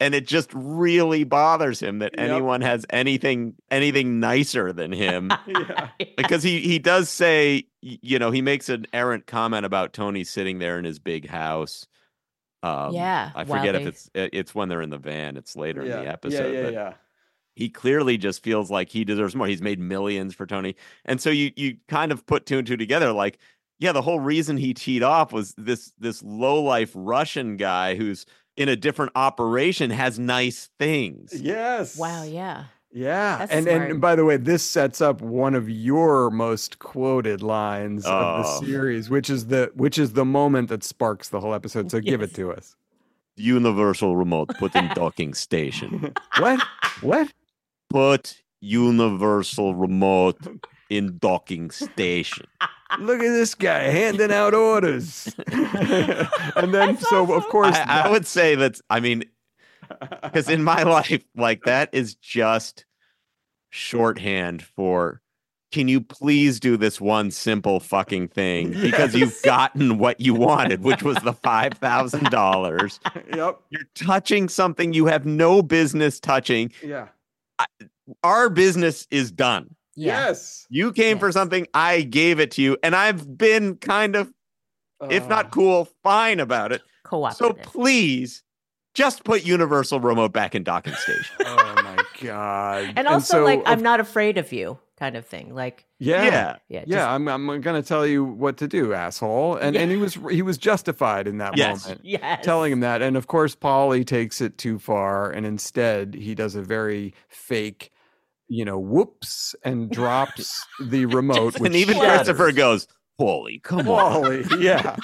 and it just really bothers him that Yep. anyone has anything anything nicer than him. Yeah. Because he he does say, y- you know, he makes an errant comment about Tony sitting there in his big house. Um, Yeah, I while forget if they- it's it's when they're in the van. It's later in the Yeah, episode. yeah, but yeah. he clearly just feels like he deserves more. He's made millions for Tony, and so you you kind of put two and two together. Like, yeah, the whole reason he teed off was this this low life Russian guy who's in a different operation has nice things. Yes. Wow, yeah. Yeah. That's and smart. and by the way, this sets up one of your most quoted lines of Oh. the series, which is the which is the moment that sparks the whole episode. So give it Yes. to us. Universal remote put in docking station. What? What? Put universal remote in docking station. Look at this guy handing out orders. And then so of course I, I would say that's, I mean, because in my life, like that is just shorthand for, can you please do this one simple fucking thing? Because you've gotten what you wanted, which was the five thousand dollars. Yep. You're touching something you have no business touching. Yeah. Our business is done. Yeah. Yes. You came for Yes. something, I gave it to you, and I've been kind of, if Uh, not cool, fine about it. So Cooperative. please just put universal remote back in docking station. Oh my god. and also, so, like, of I'm not afraid of you kind of thing. Like, Yeah. Yeah. Yeah, yeah, just- I'm I'm gonna tell you what to do, asshole. And and he was he was justified in that Yes. moment. yes. Telling him that. And of course, Paulie takes it too far, and instead he does a very fake, you know, whoops, and drops the remote. And which even shatters. Christopher goes, holy, come on. Paulie, yeah.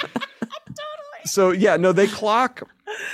So yeah, no, they clock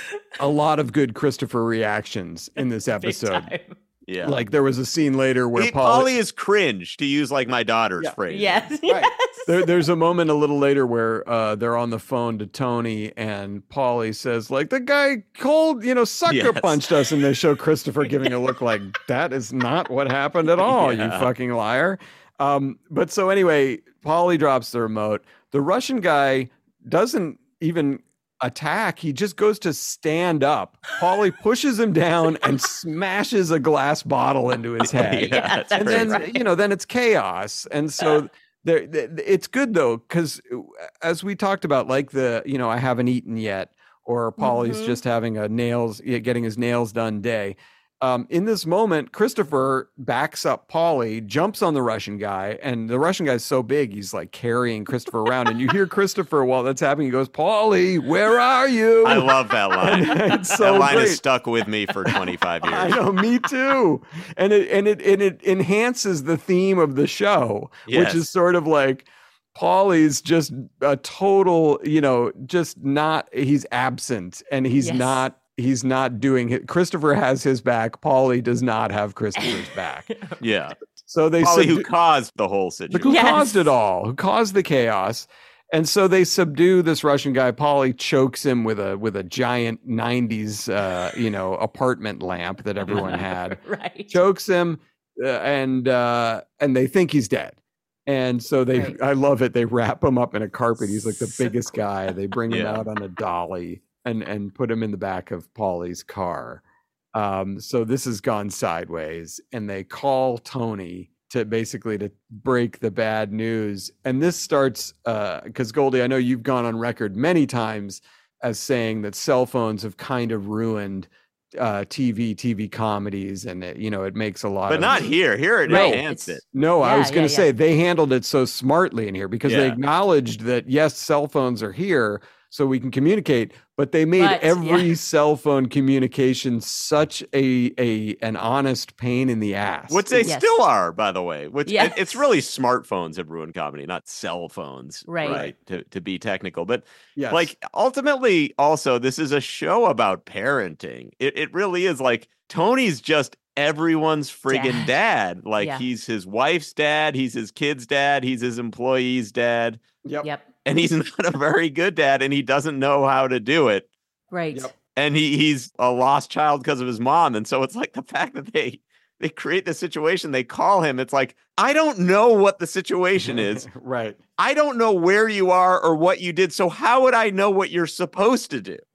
a lot of good Christopher reactions in this Big episode. time. Yeah. Like there was a scene later where He- Paulie, Paulie is cringe, to use like my daughter's Yeah. phrase. Yes. Yes. There, there's a moment a little later where uh, they're on the phone to Tony, and Paulie says, like, the guy cold, you know, sucker Yes. punched us, and they show Christopher giving a look like, that is not what happened at all, you Yeah. fucking liar. Um, but so anyway, Paulie drops the remote. The Russian guy doesn't even attack. He just goes to stand up. Paulie pushes him down and smashes a glass bottle into his head. Yeah, that's and crazy. then you know then it's chaos, and so there th- it's good though, because as we talked about, like the you know I haven't eaten yet, or Paulie's Mhm. just having a nails getting his nails done day. Um, in this moment, Christopher backs up Paulie, jumps on the Russian guy, and the Russian guy's so big he's like carrying Christopher around, and you hear Christopher while that's happening. He goes, "Paulie, where are you?" I love that line. It's so that line great. has stuck with me for twenty-five years. I know, me too. And it and it and it enhances the theme of the show, Yes. which is sort of like Paulie's just a total, you know, just not he's absent, and he's Yes. not he's not doing it. Christopher has his back. Paulie does not have Christopher's back. Yeah. So they Paulie, who subdu- caused the whole Look situation. who Yes. caused it all, who caused the chaos. And so they subdue this Russian guy. Paulie chokes him with a with a giant nineties uh, you know, apartment lamp that everyone had. Right. Chokes him, uh, and uh, and they think he's dead. And so they, Right. I love it. They wrap him up in a carpet. He's like the So biggest guy. They bring him Yeah. out on a dolly and and put him in the back of Paulie's car. Um, so this has gone sideways, and they call Tony to basically to break the bad news. And this starts because Goldie, I know you've gone on record many times as saying that cell phones have kind of ruined uh, T V, T V comedies, and it, you know it makes a lot. But of not here. Here it No. enhanced It's- it. No, I Yeah, was going to yeah, say yeah. they handled it so smartly in here because they Yeah. acknowledged that yes, cell phones are here so we can communicate, but they made But, every yeah. cell phone communication such a a an honest pain in the ass. Which they Yes. still are, by the way. Which Yes. it- it's really smartphones have ruined comedy, not cell phones. Right. To, to be technical. But Yes. like ultimately, also, this is a show about parenting. It it really is like Tony's just everyone's friggin' dad. Like Yeah. he's his wife's dad, he's his kid's dad, he's his employee's dad. Yep. Yep. And he's not a very good dad, and he doesn't know how to do it. Right. Yep. And he he's a lost child because of his mom. And so it's like the fact that they they create this situation, they call him. It's like, I don't know what the situation is. Right. I don't know where you are or what you did. So how would I know what you're supposed to do?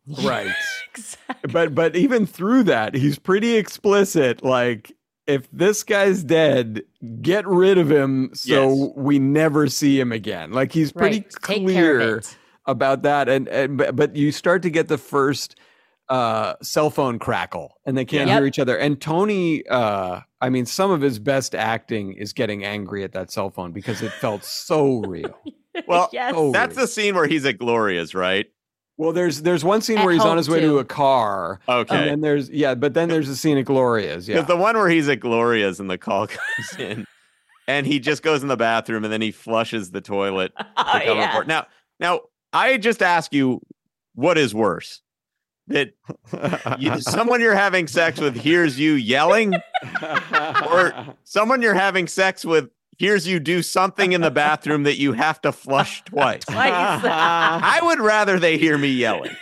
Right. Exactly. But but even through that, he's pretty explicit. Like, if this guy's dead, get rid of him so Yes. we never see him again. Like, he's pretty Right. Take care of clear it. about that. And, and but, but you start to get the first uh, cell phone crackle, and they can't Yep. hear each other. And Tony, uh, I mean, some of his best acting is getting angry at that cell phone because it felt so real. Well, Yes. Oh, that's the scene where he's at Gloria's, right? Well, there's there's one scene At where he's on home, his way too. to a car. Okay. And then there's yeah, but then there's a scene at Gloria's. Yeah. Because the one where he's at Gloria's and the call comes in, and he just goes in the bathroom and then he flushes the toilet to Oh, cover yeah. for it. Now, now, I just ask you, what is worse? That you, someone you're having sex with hears you yelling, or someone you're having sex with hears you do something in the bathroom that you have to flush twice? I would rather they hear me yelling.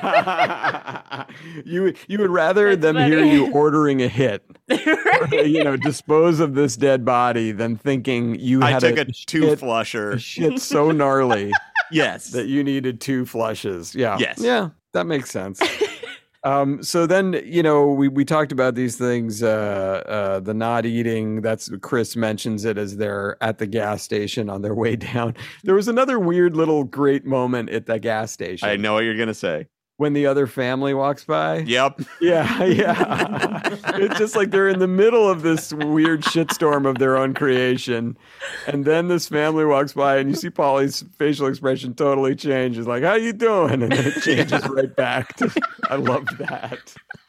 you you would rather That's them hear funny. you ordering a hit, Right. you know, dispose of this dead body than thinking you I had took a, a two shit, flusher. a shit so gnarly Yes. that you needed two flushes. Yeah. Yes. Yeah, that makes sense. Um, so then, you know, we, we talked about these things, uh, uh, the not eating, that's Chris mentions it as they're at the gas station on their way down. There was another weird little great moment at the gas station. I know what you're going to say. When the other family walks by. Yep. Yeah, yeah. It's just like they're in the middle of this weird shitstorm of their own creation. And then this family walks by and you see Polly's facial expression totally change. It's like, how you doing? And then it changes right back. To, I love that.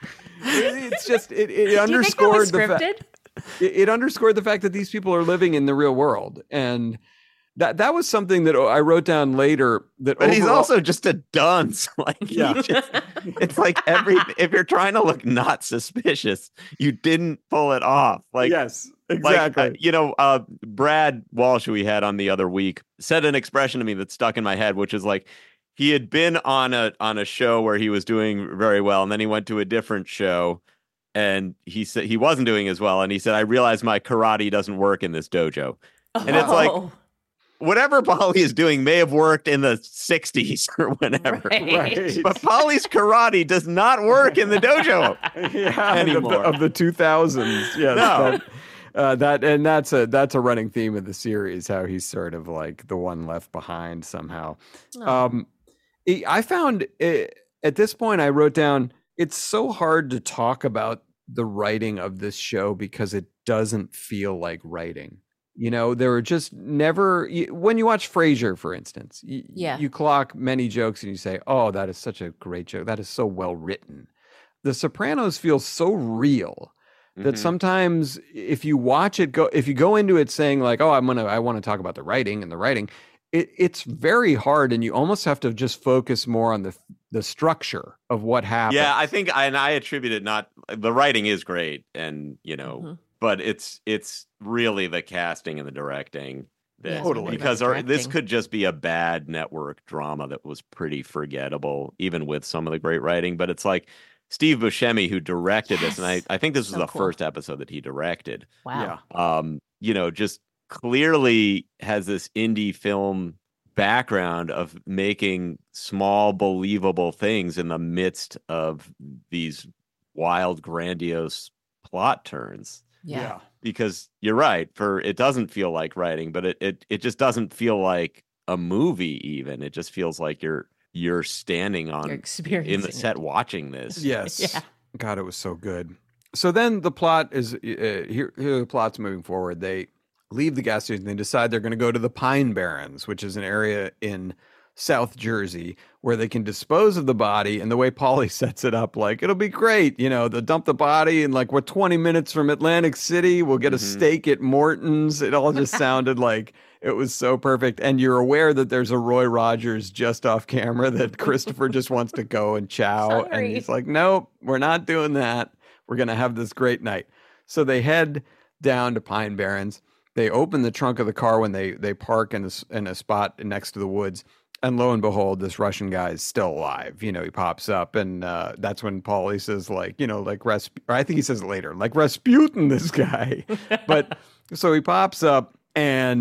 It- It's just, it, it Do you think that underscored was the scripted? fact. It, it underscored the fact that these people are living in the real world. And that that was something that I wrote down later. That But he's overall- also just a dunce. Like, he Yeah. just, it's like every if you're trying to look not suspicious, you didn't pull it off. Like, yes, like, exactly. uh, you know, uh, Brad Walsh, who we had on the other week, said an expression to me that stuck in my head, which is like he had been on a on a show where he was doing very well, and then he went to a different show, and he said he wasn't doing as well, and he said, "I realized my karate doesn't work in this dojo," and it's like. Oh. Whatever Polly is doing may have worked in the sixties or whenever. Right. Right. But Polly's karate does not work in the dojo. yeah, anymore. Of the, of the two thousands. Yes, No. that, uh, that and that's a that's a running theme of the series. How he's sort of like the one left behind somehow. Um, I I found it, at this point I wrote down it's so hard to talk about the writing of this show because it doesn't feel like writing. You know, there were just never you- when you watch Frasier, for instance, you, Yeah. you clock many jokes and you say, "Oh, that is such a great joke. That is so well written." The Sopranos feels so real that Mhm. sometimes if you watch it go if you go into it saying like, "Oh, I'm gonna I want to talk about the writing and the writing," it, it's very hard, and you almost have to just focus more on the the structure of what happened. Yeah, I think, and I attribute it not, the writing is great, and, you know, Mhm. but it's it's really the casting and the directing. That, Yes, Totally. Because the our, this directing. could just be a bad network drama that was pretty forgettable, even with some of the great writing. But it's like Steve Buscemi, who directed this, and I, Yes. I think this was So the cool. first episode that he directed. Wow. Um, you know, just clearly has this indie film background of making small, believable things in the midst of these wild, grandiose plot turns. Yeah. Because you're right, for it doesn't feel like writing, but it it it just doesn't feel like a movie even. It just feels like you're you're standing You're on experiencing in the it. set watching this. Yes. Yeah. God, it was so good. So then the plot is uh, here. Here the plot's moving forward. They leave the gas station. They decide they're going to go to the Pine Barrens, which is an area in South Jersey where they can dispose of the body. And the way Paulie sets it up, like it'll be great. You know, they'll dump the body and like we're twenty minutes from Atlantic City. We'll get a Mhm. steak at Morton's. It all just sounded like it was so perfect. And you're aware that there's a Roy Rogers just off camera that Christopher just wants to go and chow. And Sorry. he's like, nope, we're not doing that. We're going to have this great night. So they head down to Pine Barrens. They open the trunk of the car when they they park in a, s- in a spot next to the woods. And lo and behold, this Russian guy is still alive. You know, he pops up, and uh, that's when Paulie says, like, you know, like, Ras- or I think he says it later, like, Rasputin, this guy. But so he pops up, and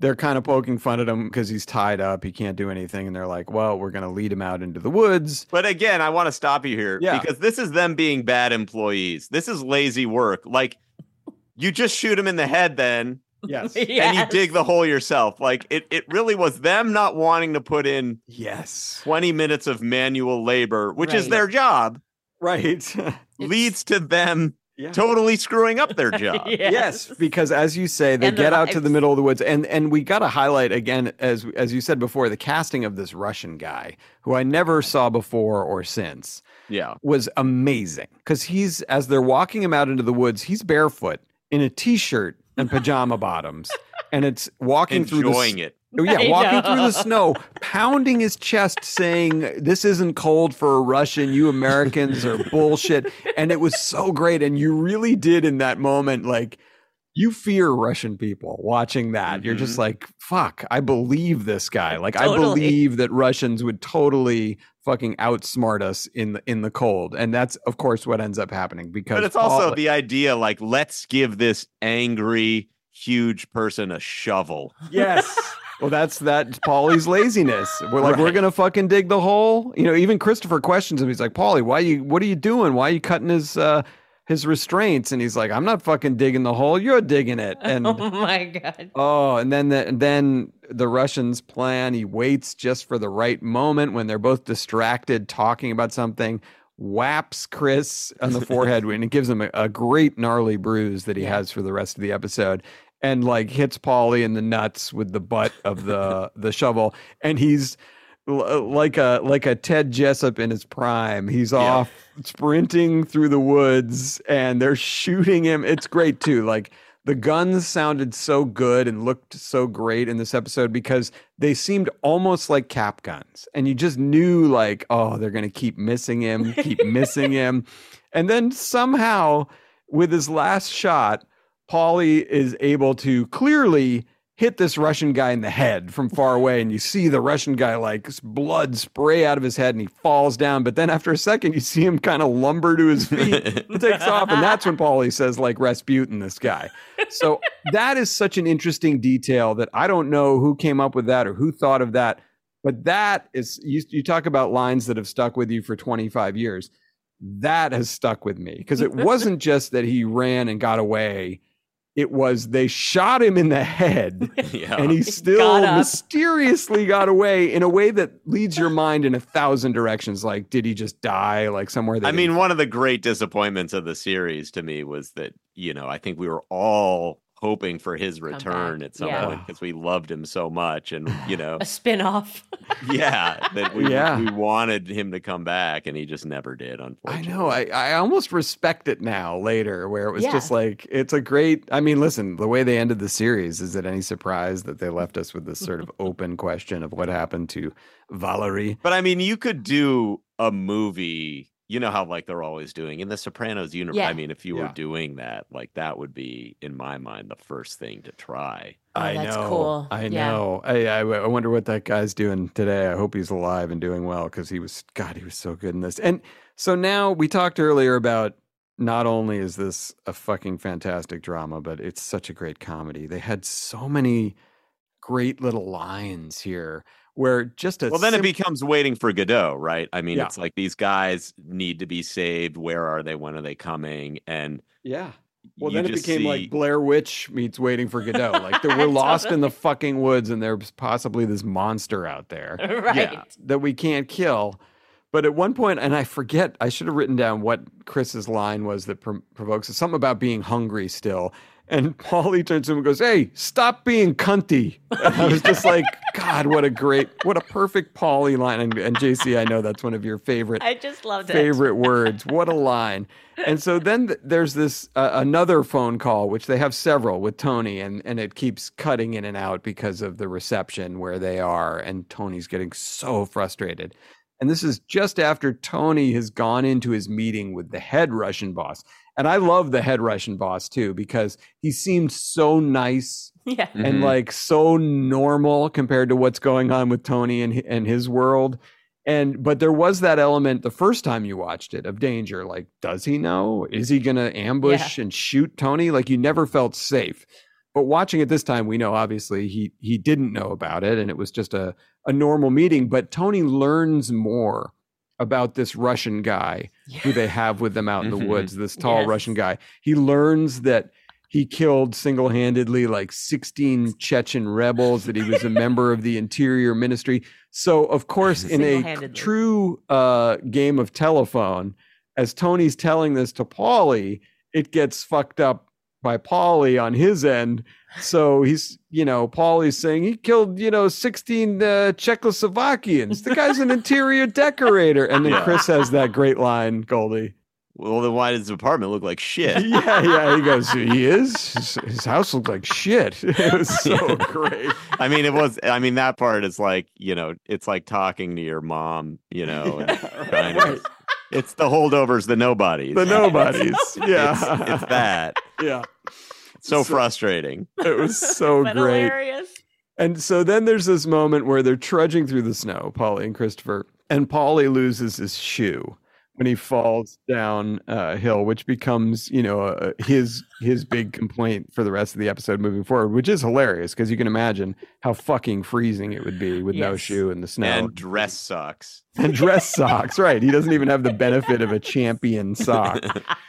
they're kind of poking fun at him because he's tied up. He can't do anything. And they're like, well, we're going to lead him out into the woods. But again, I want to stop you here Yeah. because this is them being bad employees. This is lazy work. Like, you just shoot him in the head then. Yes. And you Yes. dig the hole yourself. Like, it, it really was them not wanting to put in Yes. twenty minutes of manual labor, which is Right. their job, Right. leads to them Yeah. totally screwing up their job. Yes. Yes, because as you say, they And their get out to the lives. middle of the woods, and and we got to highlight again, as as you said before, the casting of this Russian guy, who I never saw before or since, Yeah. was amazing. Because he's as they're walking him out into the woods, he's barefoot in a t-shirt and pajama bottoms, and it's walking through the Enjoying s- it. Oh, yeah, I walking through know. the snow, pounding his chest, saying, "This isn't cold for a Russian. You Americans are bullshit." And it was so great. And you really did in that moment, like, you fear Russian people watching that. You're just Mhm. like, fuck, I believe this guy. Like, I Totally. believe that Russians would totally fucking outsmart us in the, in the cold. And that's, of course, what ends up happening. Because But it's also Paul- the idea, like, let's give this angry, huge person a shovel. Yes. Well, that's that's Paulie's laziness. We're like, we're Right. gonna fucking dig the hole. You know, even Christopher questions him. He's like, Paulie, why you? What are you doing? Why are you cutting his uh, his restraints? And he's like, I'm not fucking digging the hole. You're digging it. And Oh my God. oh, and then the, and then the Russians plan. He waits just for the right moment when they're both distracted, talking about something. Whaps Chris on the forehead, and it gives him a, a great gnarly bruise that he has for the rest of the episode. And like hits Paulie in the nuts with the butt of the the shovel, and he's l- like a like a Ted Jessup in his prime. He's off sprinting through the woods, and they're shooting him. It's great too. Like the guns sounded so good and looked so great in this episode because they seemed almost like cap guns, and you just knew like, oh, they're gonna keep missing him, keep missing him, and then somehow with his last shot, Paulie is able to clearly hit this Russian guy in the head from far away, and you see the Russian guy like blood spray out of his head, and he falls down. But then after a second, you see him kind of lumber to his feet, and takes off, and that's when Paulie says like Rasputin, this guy. So that is such an interesting detail that I don't know who came up with that or who thought of that, but that is you. You talk about lines that have stuck with you for twenty-five years. That has stuck with me because it wasn't just that he ran and got away. It was they shot him in the head, Yeah. and he He still got up. mysteriously got away in a way that leads your mind in a thousand directions. Like, did he just die? Like somewhere? That I mean, one of the great disappointments of the series to me was that, you know, I think we were all hoping for his return back. at some Yeah. point because we loved him so much. And, you know, A spin-off. yeah, that we, Yeah. we wanted him to come back, and he just never did, I unfortunately. know. I, I almost respect it now later, where it was Yeah. just like it's a great. I mean, listen, the way they ended the series, is it any surprise that they left us with this sort of open question of what happened to Valerie? But I mean, you could do a movie. You know how like they're always doing in the Sopranos universe. Yeah. I mean, if you Yeah. were doing that, like that would be, in my mind, the first thing to try. Oh, I that's know. cool. I Yeah. know. I, I I wonder what that guy's doing today. I hope he's alive and doing well because he was God. He was so good in this. And so now we talked earlier about not only is this a fucking fantastic drama, but it's such a great comedy. They had so many great little lines here where just a Well, then it sim- becomes waiting for Godot, right? I mean, Yeah. it's like these guys need to be saved. Where are they? When are they coming? And yeah. Well, you then it just became see- like Blair Witch meets Waiting for Godot. Like that we're lost in the fucking woods, and there's possibly this monster out there. Right. Yeah. that we can't kill. But at one point, and I forget, I should have written down what Chris's line was that pro- provokes it. Something about being hungry still. And Paulie turns to him and goes, "Hey, stop being cunty." And I was just like, God, what a great, what a perfect Paulie line. And, and J C, I know that's one of your favorite I just loved it. favorite words. What a line. And so then th- there's this uh, another phone call, which they have several with Tony, and, and it keeps cutting in and out because of the reception where they are. And Tony's getting so frustrated. And this is just after Tony has gone into his meeting with the head Russian boss. And I love the head Russian boss too, because he seemed so nice Yeah. and Mhm. like so normal compared to what's going on with Tony and, and his world. And but there was that element the first time you watched it of danger. Like, does he know? Is he going to ambush and shoot Tony? Like, you never felt safe. But watching it this time, we know obviously he he didn't know about it, and it was just a, a normal meeting. But Tony learns more about this Russian guy yeah. who they have with them out in the woods, this tall yes. Russian guy. He learns that he killed single-handedly like sixteen Chechen rebels, that he was a member of the Interior Ministry. So, of course, in a true uh, game of telephone, as Tony's telling this to Paulie, it gets fucked up by Paulie on his end. So he's, you know, Paulie's saying he killed, you know, sixteen uh, Czechoslovakians. The guy's an interior decorator. And then yeah. Chris has that great line, Goldie. Well, then why does his apartment look like shit? Yeah, yeah. He goes, he is? His, his house looked like shit. It was so great. I mean, it was, I mean, that part is like, you know, it's like talking to your mom, you know, and kind of, right. It's the holdovers, the nobodies. The nobodies. Yeah. It's, it's that. Yeah. So, so frustrating. It was so but great. Hilarious. And so then there's this moment where they're trudging through the snow, Paulie and Christopher, and Paulie loses his shoe when he falls down a uh, hill, which becomes, you know, uh, his his big complaint for the rest of the episode moving forward, which is hilarious because you can imagine how fucking freezing it would be with yes. no shoe in the snow. And dress socks. And dress socks, right. He doesn't even have the benefit of a champion sock.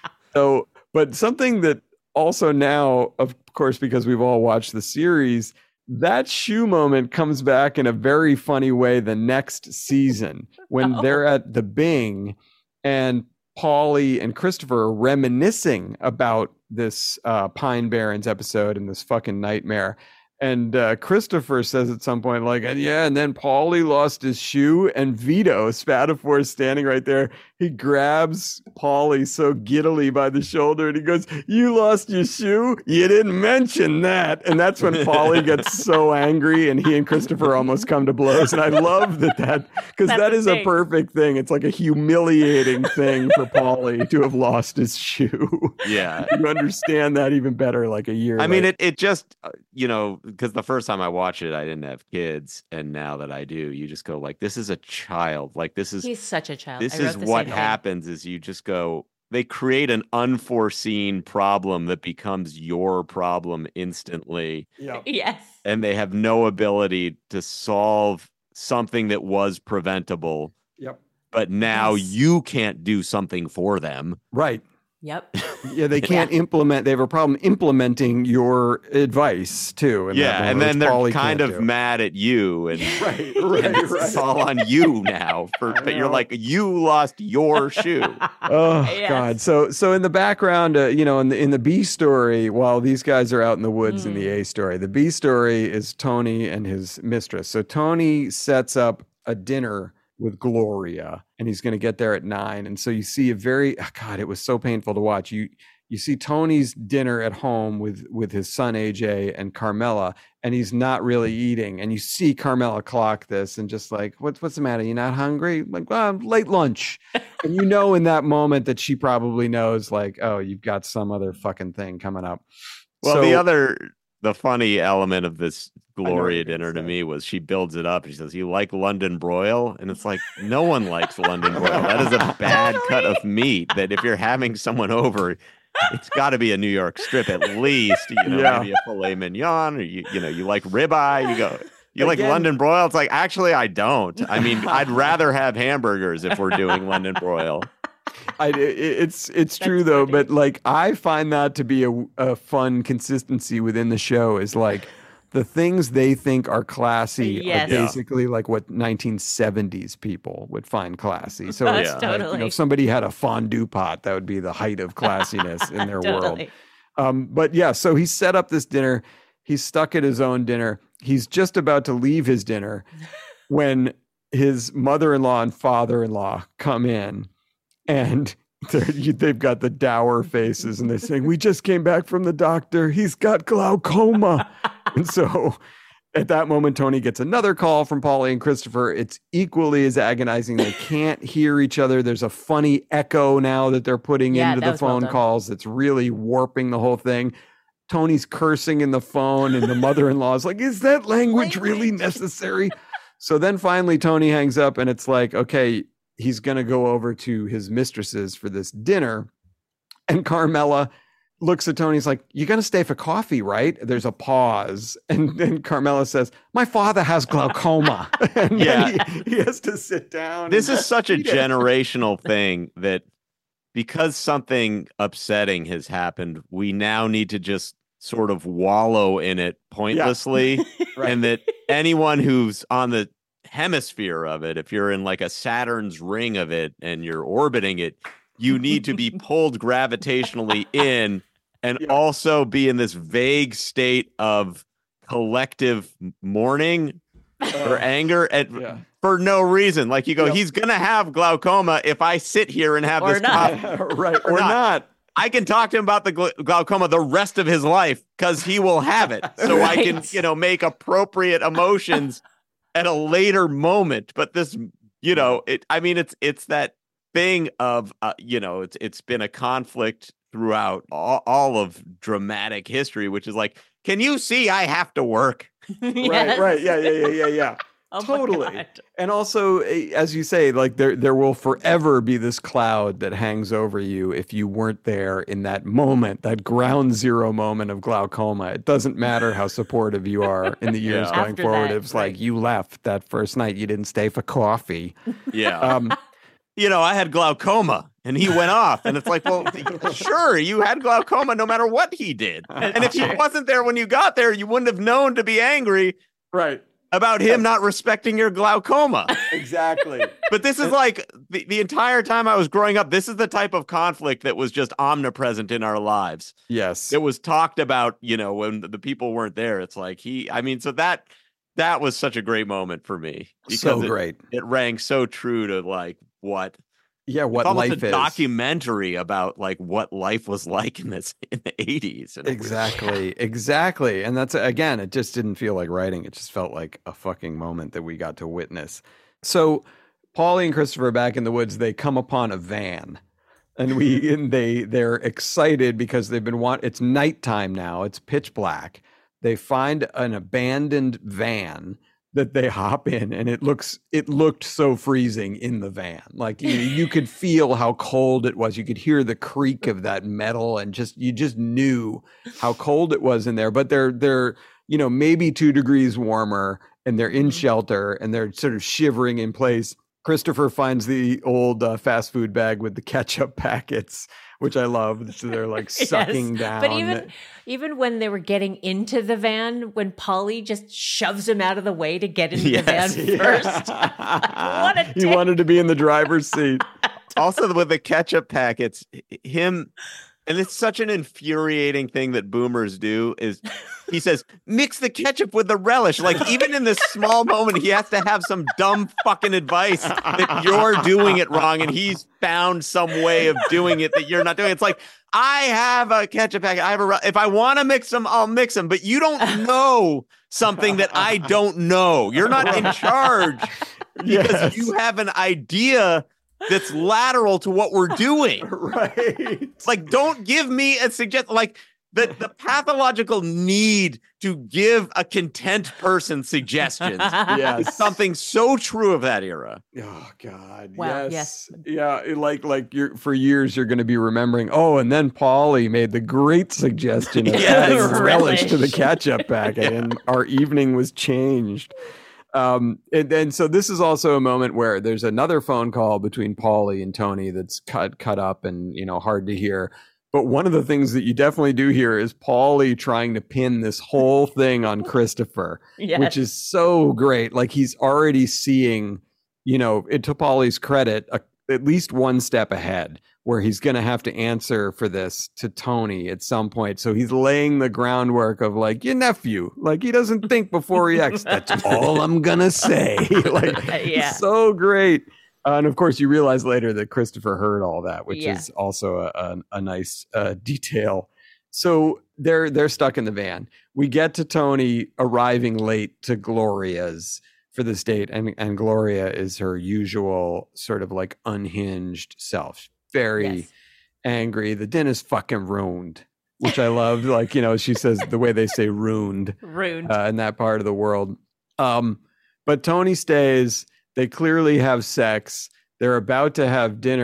So, but something that also now, of course, because we've all watched the series, that shoe moment comes back in a very funny way the next season when oh. they're at the Bing and Paulie and Christopher are reminiscing about this uh, Pine Barrens episode and this fucking nightmare. And uh, Christopher says at some point, like, yeah, and then Paulie lost his shoe, and Vito Spatafor is standing right there. He grabs Paulie so giddily by the shoulder, and he goes, you lost your shoe? You didn't mention that. And that's when Paulie gets so angry, and he and Christopher almost come to blows. And I love that, that because that is a perfect thing. It's like a humiliating thing for Paulie to have lost his shoe. Yeah. You understand that even better like a year I later. mean, it, it just, you know, because the first time I watched it, I didn't have kids, and now that I do, you just go like, "This is a child. Like this is he's such a child. This is what happens. Is you just go. They create an unforeseen problem that becomes your problem instantly. Yeah. Yes. And they have no ability to solve something that was preventable. Yep. But now Yes. you can't do something for them. Right. Yep. Yeah, they can't yeah. implement. They have a problem implementing your advice too. And yeah, and then they're Paulie kind of do. mad at you, and right, right, it's right. all on you now. For but you're like, you lost your shoe. Oh yes. God! So so in the background, uh, you know, in the in the B story, while these guys are out in the woods, mm. in the A story, the B story is Tony and his mistress. So Tony sets up a dinner with Gloria, and he's going to get there at nine. And so you see a very, oh God, it was so painful to watch. You you see Tony's dinner at home with with his son A J and Carmela, and he's not really eating. And you see Carmela clock this and just like, what's what's the matter? You not hungry? Like, well, late lunch. And you know in that moment that she probably knows, like, oh, you've got some other fucking thing coming up. Well, so, the other. The funny element of this Gloria dinner to me was she builds it up. She says, you like London broil? And it's like, no one likes London broil. That is a bad totally. cut of meat that if you're having someone over, it's got to be a New York strip at least. You know, yeah. maybe a filet mignon, or you, you know, you like ribeye. You go, you Again, like London broil? It's like, actually, I don't. I mean, I'd rather have hamburgers if we're doing London broil. I, it, it's it's That's true though, funny. But like I find that to be a, a fun consistency within the show is like the things they think are classy yes. are basically yeah. like what nineteen seventies people would find classy. So That's it's totally. like, you know, if somebody had a fondue pot, that would be the height of classiness in their totally. world. Um, but yeah, so he set up this dinner. He's stuck at his own dinner. He's just about to leave his dinner when his mother-in-law and father-in-law come in. And they've got the dour faces and they're saying, we just came back from the doctor. He's got glaucoma. And so at that moment, Tony gets another call from Paulie and Christopher. It's equally as agonizing. They can't hear each other. There's a funny echo now that they're putting yeah, into the phone well calls that's really warping the whole thing. Tony's cursing in the phone and the mother-in-law is like, is that language, language. really necessary? So then finally Tony hangs up and it's like, okay, he's going to go over to his mistresses for this dinner. And Carmela looks at Tony. He's like, "You're gonna stay for coffee, right?" There's a pause, and then Carmela says, "My father has glaucoma." And Yeah. he, he has to sit down. This and is such a eat it. generational thing that because something upsetting has happened, we now need to just sort of wallow in it pointlessly. Right. And that anyone who's on the hemisphere of it, if you're in like a Saturn's ring of it and you're orbiting it, you need to be pulled gravitationally in and Yeah. also be in this vague state of collective mourning or anger at, yeah. for no reason. Like you go, Yep. he's going to have glaucoma if I sit here and have Or this not. coffee. Right, or, Or not. not. I can talk to him about the glau- glaucoma the rest of his life because he will have it. So I can, Right. you know, make appropriate emotions at a later moment. But this, you know, it, I mean, it's, it's that thing of, uh, you know, it's, it's been a conflict throughout all, all of dramatic history, which is like, can you see I have to work? Right, right, yeah, yeah, yeah, yeah, yeah. Oh my Totally. God. And also, eh, as you say, like there there will forever be this cloud that hangs over you if you weren't there in that moment, that ground zero moment of glaucoma. It doesn't matter how supportive you are in the years Yeah. going After forward. that, It's like right. you left that first night, you didn't stay for coffee. Yeah. Um, you know, I had glaucoma and he went off. And it's like, well, sure, you had glaucoma no matter what he did. And if he wasn't there when you got there, you wouldn't have known to be angry right. about him not respecting your glaucoma. Exactly. But this is like the, the entire time I was growing up, this is the type of conflict that was just omnipresent in our lives. Yes. It was talked about, you know, when the people weren't there. It's like he, I mean, so that that was such a great moment for me. So it- great. It rang so true to like what Yeah, what it's almost life a is. documentary about like what life was like in this in the eighties. And Exactly, exactly. And that's, again, it just didn't feel like writing. It just felt like a fucking moment that we got to witness. So Paulie and Christopher are back in the woods. They come upon a van. And we and they they're excited because they've been want it's nighttime now. It's pitch black. They find an abandoned van that they hop in, and it looks it looked so freezing in the van. Like you, you could feel how cold it was. You could hear the creak of that metal, and just you just knew how cold it was in there. But they're they're you know maybe two degrees warmer, and they're in shelter, and they're sort of shivering in place. Christopher finds the old uh, fast food bag with the ketchup packets, which I love. So they're like sucking Yes. down. But even even when they were getting into the van, when Polly just shoves him out of the way to get into Yes. the van first. What a he dick. wanted to be in the driver's seat. also with the ketchup packets, him, and it's such an infuriating thing that boomers do is he says, mix the ketchup with the relish. Like even in this small moment, he has to have some dumb fucking advice that you're doing it wrong. And he's found some way of doing it that you're not doing. It's like, I have a ketchup packet. I have a, re- if I want to mix them, I'll mix them, but you don't know something that I don't know. You're not in charge because Yes. you have an idea that's lateral to what we're doing. Right. It's like, don't give me a suggestion. Like the, the pathological need to give a content person suggestions Yes. is something so true of that era. Oh God. Wow, Yes. Yeah. it- Like like you're for years you're going to be remembering. Oh, and then Paulie made the great suggestion of Yes. adding relish to the Relish. ketchup packet, and our evening was changed. Um, and, and so this is also a moment where there's another phone call between Paulie and Tony that's cut cut up and you know hard to hear. But one of the things that you definitely do hear is Paulie trying to pin this whole thing on Christopher, Yes. which is so great. Like he's already seeing, you know, it, to Paulie's credit, a, at least one step ahead, where he's going to have to answer for this to Tony at some point. So he's laying the groundwork of like, your nephew, like he doesn't think before he acts. That's all I'm going to say. Like, Yeah. so great. Uh, and of course, you realize later that Christopher heard all that, which Yeah. is also a, a, a nice uh, detail. So they're they're stuck in the van. We get to Tony arriving late to Gloria's for this date, and and Gloria is her usual sort of like unhinged self, very Yes. angry. The dinner's fucking ruined, which I loved. Like you know, she says the way they say ruined Ruined. uh, in that part of the world. Um, but Tony stays. They clearly have sex. They're about to have dinner,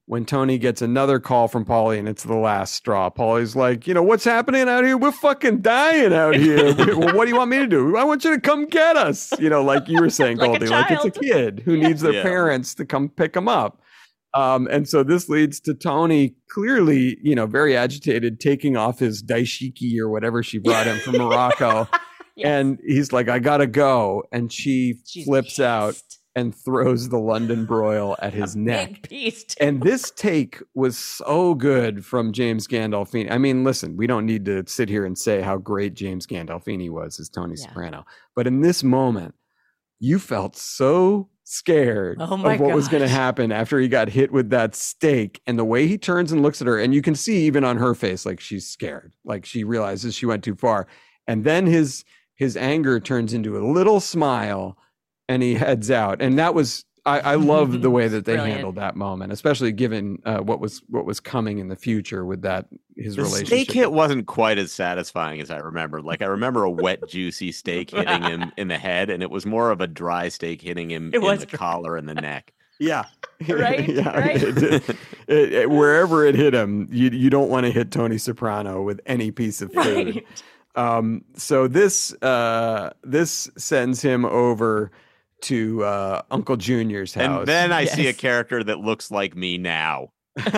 when Tony gets another call from Paulie and it's the last straw. Paulie's like, you know, what's happening out here? We're fucking dying out here. Well, what do you want me to do? I want you to come get us. You know, like you were saying, Like a Goldie, like it's a child. kid who Yeah. needs their Yeah. parents to come pick them up. Um, and so this leads to Tony clearly, you know, very agitated, taking off his daishiki or whatever she brought him from Morocco. Yes. And he's like, I gotta go. And she She's flips out pissed. and throws the London broil at his neck. Big piece. too. And this take was so good from James Gandolfini. I mean, listen, we don't need to sit here and say how great James Gandolfini was as Tony Yeah. Soprano. But in this moment, you felt so scared Oh my of what was going to gosh. happen after he got hit with that stake. And the way he turns and looks at her, and you can see even on her face, like she's scared, like she realizes she went too far. And then his his anger turns into a little smile and he heads out. And that was, I, I love the way that they Brilliant. handled that moment, especially given uh, what was what was coming in the future with that his The relationship. steak hit wasn't quite as satisfying as I remembered. Like I remember a wet, juicy steak hitting him in the head, and it was more of a dry steak hitting him It in was the dry. collar and the neck. Yeah. Right? yeah. Right? It- it- it- it- wherever it hit him, you you don't want to hit Tony Soprano with any piece of food. Right. Um, so this uh, this sends him over to uh, Uncle Junior's house. And then I see a Yes. character that looks like me now.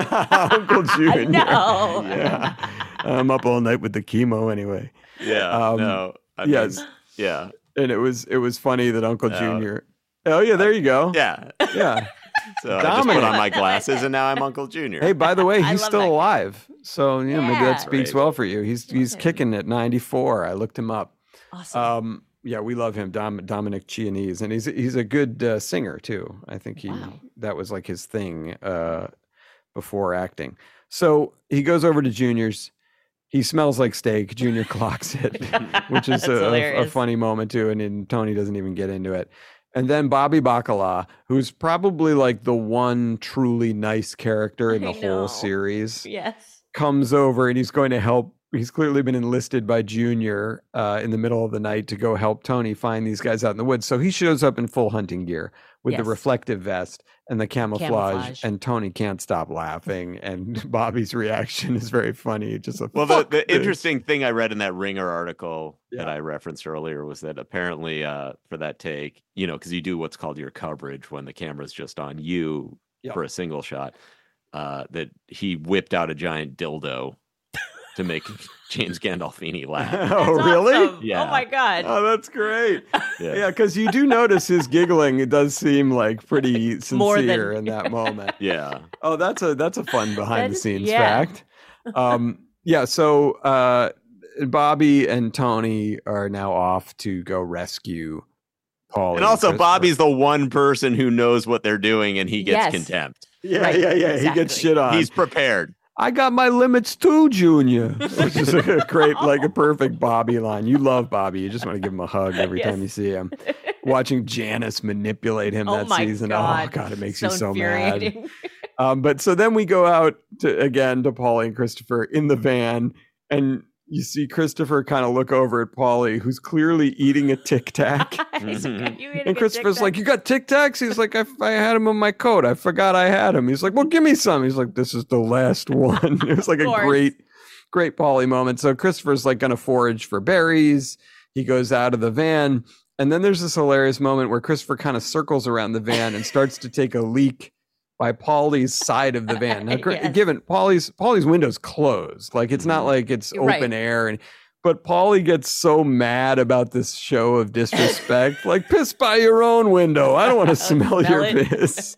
Uncle Junior. know. Yeah. I'm up all night with the chemo anyway. Yeah. Um, no. I yes. Mean, yeah. And it was it was funny that Uncle Oh. Junior. Oh yeah, there you go. Yeah. Yeah. So I just put Dominant. on my glasses, and now I'm Uncle Junior. Hey, by the way, I he's love still that guy. alive. So you know, maybe Yeah. that speaks Great. well for you. He's he's him. kicking at ninety-four. I looked him up. Awesome. Um, yeah, we love him, Dom, Dominic Chianese, and he's he's a good uh, singer too. I think he Wow. that was like his thing uh, before acting. So he goes over to Junior's. He smells like steak. Junior clocks it, which is That's a, a, a hilarious. funny moment too. And then Tony doesn't even get into it. And then Bobby Bacala, who's probably like the one truly nice character in the I whole know. series, yes. comes over and he's going to help. He's clearly been enlisted by Junior uh, in the middle of the night to go help Tony find these guys out in the woods. So he shows up in full hunting gear with the Yes. reflective vest and the camouflage, Camouflage. and Tony can't stop laughing. And Bobby's reaction is very funny. Just like, Well, the, "Fuck the this." interesting thing I read in that Ringer article that Yeah. I referenced earlier was that apparently uh, for that take, you know, because you do what's called your coverage when the camera's just on you Yep. for a single shot, uh, that he whipped out a giant dildo to make James Gandolfini laugh. Oh, That's really? awesome. Yeah. Oh my god. Oh, that's great. Yeah. Yeah, because you do notice his giggling. It does seem like pretty More than- sincere in that moment. Yeah. Oh, that's a that's a fun behind That the is- scenes yeah. fact. Um, yeah, so uh, Bobby and Tony are now off to go rescue Paul. And also, Bobby's the one person who knows what they're doing, and he gets Yes. contempt. yeah, Right, yeah, yeah. He gets exactly. shit on. He's prepared. I got my limits too, Junior. Which is a great, like a perfect Bobby line. You love Bobby. You just want to give him a hug every Yes. time you see him. Watching Janice manipulate him Oh that my season. god. Oh god, it makes so you so mad. infuriating. Um, but so then we go out to again to Paulie and Christopher in the van, and you see Christopher kind of look over at Paulie, who's clearly eating a Tic Tac. He's like, "Are you eating a And Christopher's Tic like, Tac?" "You got Tic Tacs?" He's like, I, I had them in my coat. I forgot I had them." He's like, "Well, give me some." He's like, "This is the last one." It was like a course. great, great Paulie moment. So Christopher's like going to forage for berries. He goes out of the van. And then there's this hilarious moment where Christopher kind of circles around the van and starts to take a leak by Paulie's side of the van. Now, gr- Yes. given Paulie's Paulie's window's closed, like it's not like it's Right. open air, and but Paulie gets so mad about this show of disrespect, like piss by your own window. I don't want to smell, Smell your it. piss.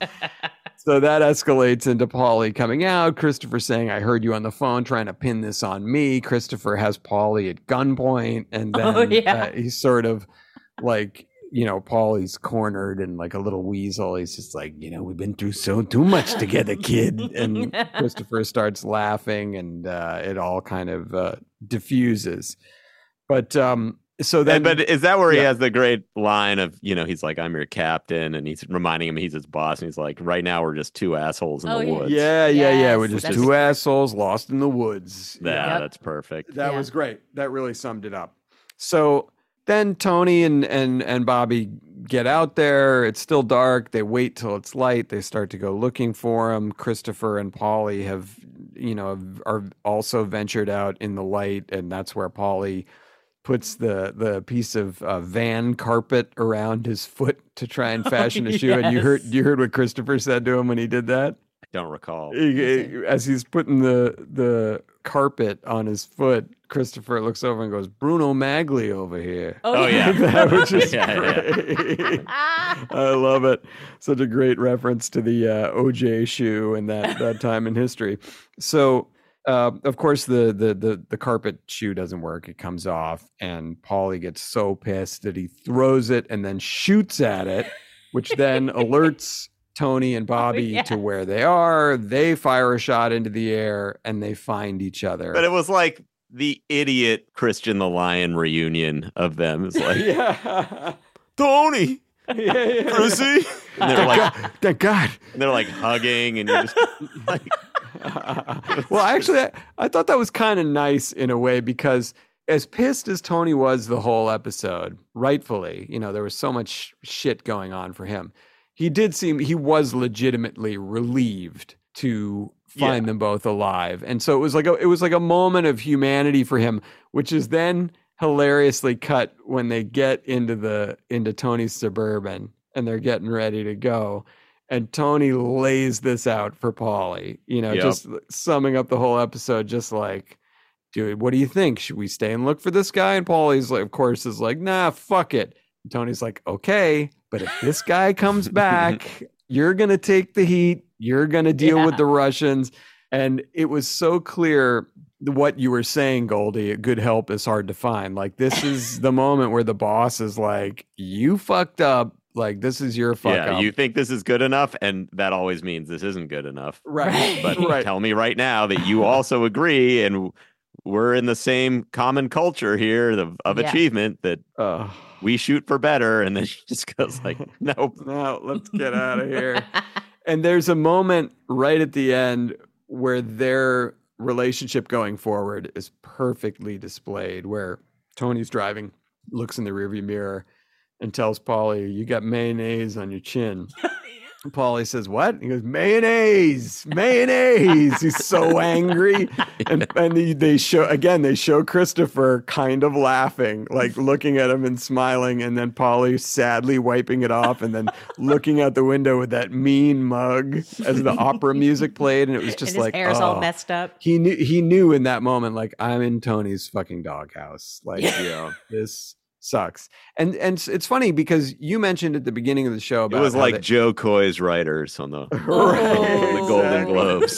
So that escalates into Paulie coming out. Christopher saying, "I heard you on the phone trying to pin this on me." Christopher has Paulie at gunpoint, and then Oh, yeah. uh, he's sort of like, you know, Paulie's cornered and like a little weasel. He's just like, you know, we've been through so too much together, kid. And Christopher starts laughing, and uh, it all kind of uh, diffuses. But um, so then, And, but is that where he yeah. has the great line of, you know, he's like, "I'm your captain," and he's reminding him he's his boss, and he's like, "Right now we're just two assholes in Oh, the yeah. woods." yeah, yeah, yeah, Yes, we're just that's two great. assholes lost in the woods. Yeah, Yep. that's perfect. That Yeah. was great. That really summed it up. So then Tony and, and, and Bobby get out there. It's still dark. They wait till it's light. They start to go looking for him. Christopher and Paulie have, you know, are also ventured out in the light, and that's where Paulie puts the the piece of uh, van carpet around his foot to try and fashion oh, a shoe. Yes. And you heard you heard what Christopher said to him when he did that? I don't recall. He, he, as he's putting the the carpet on his foot, Christopher looks over and goes, "Bruno Magli over here." Oh, yeah. That, which is yeah, great. Yeah. I love it. Such a great reference to the uh, O J shoe and that, that time in history. So, uh, of course, the, the the the carpet shoe doesn't work. It comes off, and Paulie gets so pissed that he throws it and then shoots at it, which then alerts Tony and Bobby oh, yeah. to where they are. They fire a shot into the air, and they find each other. But it was like the idiot Christian the Lion reunion of them. It's like, yeah. Tony, yeah, yeah, Chrissy. Yeah. And they're like, God, thank God. And they're like hugging, and you're just like. Well, actually, I, I thought that was kind of nice in a way, because as pissed as Tony was the whole episode, rightfully, you know, there was so much shit going on for him. He did seem, he was legitimately relieved to find yeah. them both alive. And so it was like a, it was like a moment of humanity for him, which is then hilariously cut when they get into the, into Tony's Suburban and they're getting ready to go. And Tony lays this out for Paulie, you know, yep. just summing up the whole episode, just like, dude, what do you think? Should we stay and look for this guy? And Paulie's like, of course, is like, nah, fuck it. And Tony's like, okay, but if this guy comes back, you're going to take the heat. You're going to deal yeah. with the Russians. And it was so clear what you were saying, Goldie. Good help is hard to find. Like, this is the moment where the boss is like, you fucked up. Like, this is your fuck yeah, up. You think this is good enough, and that always means this isn't good enough. Right. But right. tell me right now that you also agree, and we're in the same common culture here of, of yeah. achievement, that uh, we shoot for better. And then she just goes like, nope. No, let's get out of here. And there's a moment right at the end where their relationship going forward is perfectly displayed, where Tony's driving, looks in the rearview mirror, and tells Paulie, you got mayonnaise on your chin. Paulie says, what? He goes, mayonnaise, mayonnaise. He's so angry. And and they, they show, again, they show Christopher kind of laughing, like looking at him and smiling. And then Paulie sadly wiping it off and then looking out the window with that mean mug as the opera music played. And it was just and his like, hair's oh. all messed up. He knew, he knew in that moment, like, I'm in Tony's fucking doghouse. Like, you know, this sucks. And and it's funny because you mentioned at the beginning of the show about it was like they... Joe Coy's writers on the, right, on the Golden Globes.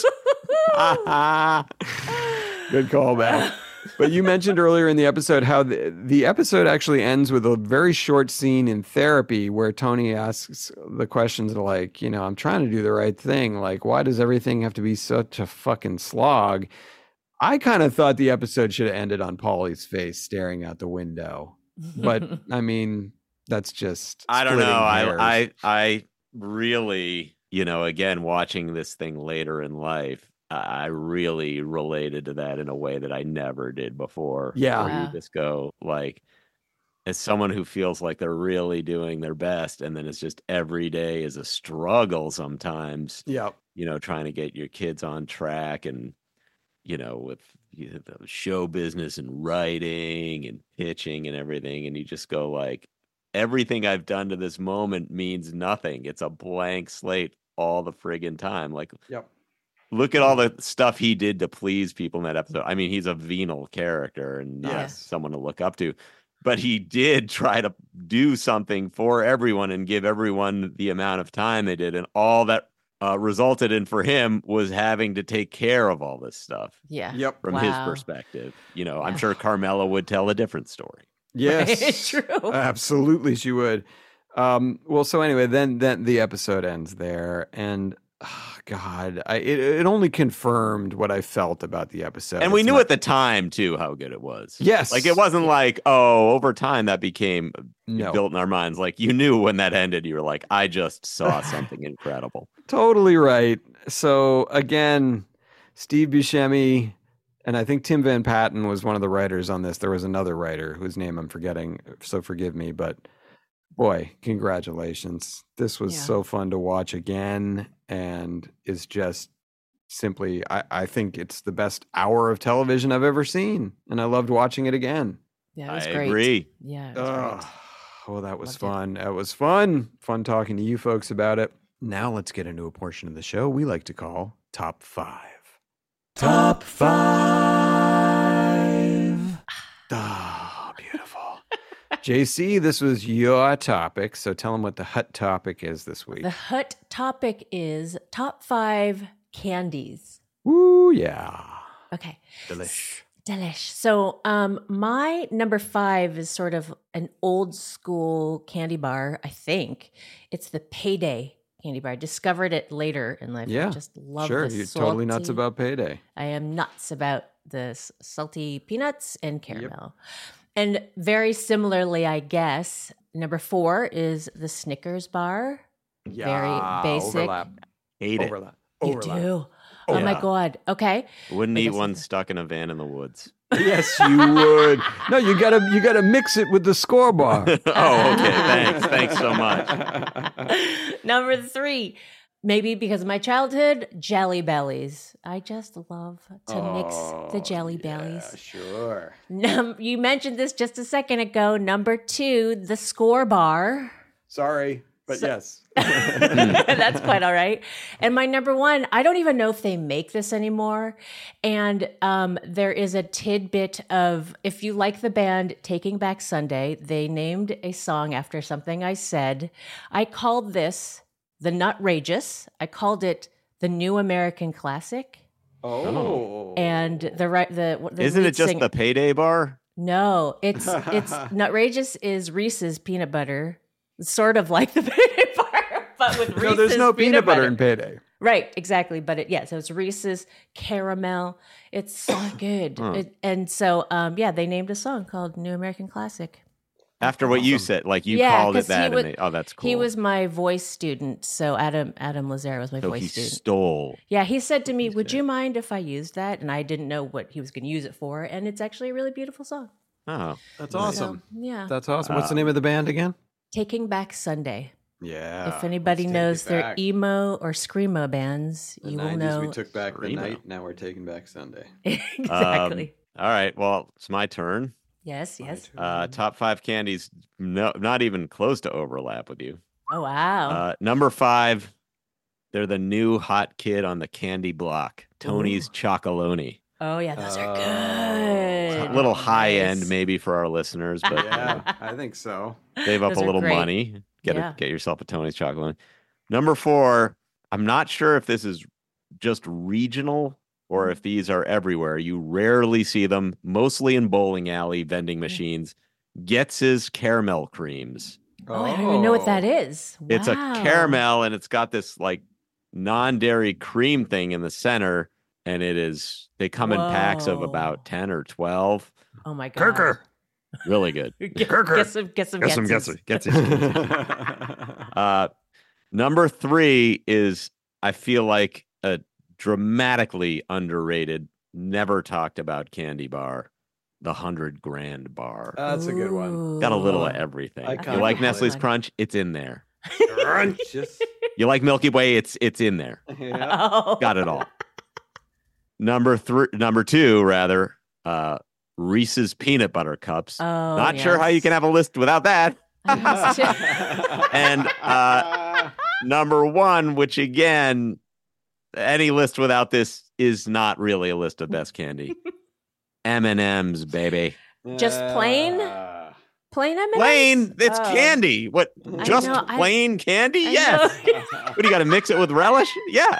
Good callback. But you mentioned earlier in the episode how the, the episode actually ends with a very short scene in therapy where Tony asks the questions like, you know, I'm trying to do the right thing. Like, why does everything have to be such a fucking slog? I kind of thought the episode should have ended on Paulie's face staring out the window. But I mean, that's just I don't know. hairs. I, I I really, you know, again, watching this thing later in life, I really related to that in a way that I never did before. Yeah. Where Yeah. you just go like, as someone who feels like they're really doing their best, and then it's just every day is a struggle sometimes. Yeah. You know, trying to get your kids on track, and you know, with you know, the show business and writing and pitching and everything. And you just go like, everything I've done to this moment means nothing. It's a blank slate all the friggin' time. Like, yep. Look at all the stuff he did to please people in that episode. I mean, he's a venal character and not Yes. someone to look up to, but he did try to do something for everyone and give everyone the amount of time they did. And all that Uh, resulted in for him was having to take care of all this stuff. Yeah. Yep. From Wow. his perspective. You know, I'm Yeah. sure Carmela would tell a different story. Yes. Right, true. Absolutely, she would. Um, well, so anyway, then then the episode ends there, and oh, God, I, it it only confirmed what I felt about the episode. And we It's knew not- at the time too how good it was. Yes. Like it wasn't like, oh, over time that became No. built in our minds. Like you knew when that ended, you were like, I just saw something incredible. Totally right. So again, Steve Buscemi And I think Tim Van Patten was one of the writers on this. There was another writer whose name I'm forgetting, so forgive me. But boy, congratulations. This was Yeah. so fun to watch again, and is just simply, I, I think it's the best hour of television I've ever seen. And I loved watching it again. Yeah, it was I great. agree. Yeah, it was Ugh. great. Oh, that was Loved it. fun. That was fun. Fun talking to you folks about it. Now let's get into a portion of the show we like to call Top Five. Top Five. Ah, beautiful. J C, this was your topic, so tell them what the hot topic is this week. The hot topic is top five candies. Ooh, yeah. Okay. Delish. Delish. So, um, my number five is sort of an old school candy bar, I think. It's the Payday candy bar. I discovered it later in life. Yeah, I just love sure. the You're totally nuts salty- about Payday. I am nuts about the s- salty peanuts and caramel. And very similarly, I guess, number four is the Snickers bar. Very basic. Overlap. Hate it. Overlap. You Overlap. do. Oh my Yeah. God. Okay. Wouldn't I eat guess one it's- stuck in a van in the woods. Yes, you would. No, you gotta you gotta mix it with the score bar. Oh, okay. Thanks. Thanks so much. Number three, maybe because of my childhood, Jelly Bellies. I just love to mix the Jelly Bellies. Sure. Num- you mentioned this just a second ago. Number two, the Score Bar. Sorry, but yes. That's quite all right. And my number one, I don't even know if they make this anymore. And um, there is a tidbit of, if you like the band Taking Back Sunday, they named a song after something I said. I called this the Nutrageous. I called it the New American Classic. Oh. And the right the, the Isn't lead it just singer- the Payday bar? No, it's it's Nutrageous is Reese's peanut butter, sort of like the Payday bar, but with Reese's No, there's no peanut butter in Payday. Right, exactly. But it, yeah, so it's Reese's caramel. It's so good. Huh. It, and so, um, yeah, they named a song called New American Classic. After what you said, like you Yeah, called it 'cause he that. was- and they, oh, that's cool. He was my voice student. So Adam Adam Lazare was my so voice he student. stole. Yeah, he said to me, "Would you mind if I used that?" And I didn't know what he was going to use it for. And it's actually a really beautiful song. Oh, That's awesome. So, yeah. That's awesome. What's the name of the band again? Taking Back Sunday. Yeah. if anybody let's take knows it their back. emo or screamo bands, The you will nineties, know. we took back the Screamo. night. Now we're taking back Sunday. Exactly. Um, all right. Well, it's my turn. yes, yes. Uh, top five candies, no, not even close to overlap with you. Oh, wow. Uh, number five, they're the new hot kid on the candy block, Tony's Chocolonely. oh, yeah, those are Oh, good. A little high end, Nice. maybe for our listeners, but you know, Yeah, I think so. save up Those a are little great. money. Get Yeah. a, get yourself a Tony's Chocolonely. Number four, I'm not sure if this is just regional or if these are everywhere. You rarely see them, mostly in bowling alley vending machines. Getz's caramel creams. Oh, I don't even know what that is. It's a Wow. caramel and it's got this like non-dairy cream thing in the center. And it is, they come in packs of Whoa. about ten or twelve. Oh, my God. Really good. Get, get some, get some, Get some, get Getz's. some, get some. Uh, number three is, I feel like, a dramatically underrated, never talked about candy bar, the hundred grand bar. That's a good one. Ooh. Got a little of everything. Iconic You like flavor. Nestle's Crunch? It's in there. Crunches. You like Milky Way? It's it's in there. Yeah. Oh. Got it all. Number three, number two, rather, uh, Reese's peanut butter cups. Oh, Not sure how you yes. can have a list without that. I used to- And uh, number one, which again, any list without this is not really a list of best candy. M and M's, baby. Just plain? Uh, Plain M and M's? Plain, it's Oh. candy. What? I Just know, I- plain candy? I Yes. know. What do you got to mix it with relish? Yeah.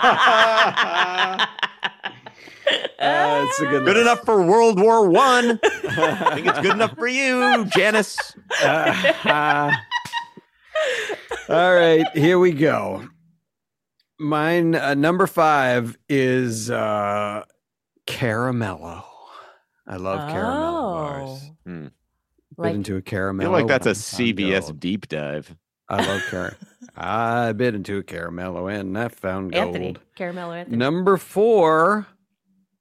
Uh, it's a good Good list. enough for World War One. I think it's good enough for you, Janice. Uh, all right, here we go. Mine uh, number five is uh, Caramello. I love Caramello bars. Hmm. Bit Like, into a I Caramello. feel like that's a when C I'm B S gold. deep dive. I love Car. I bit into a Caramello and I found gold. Anthony. Caramel Anthony. Number four.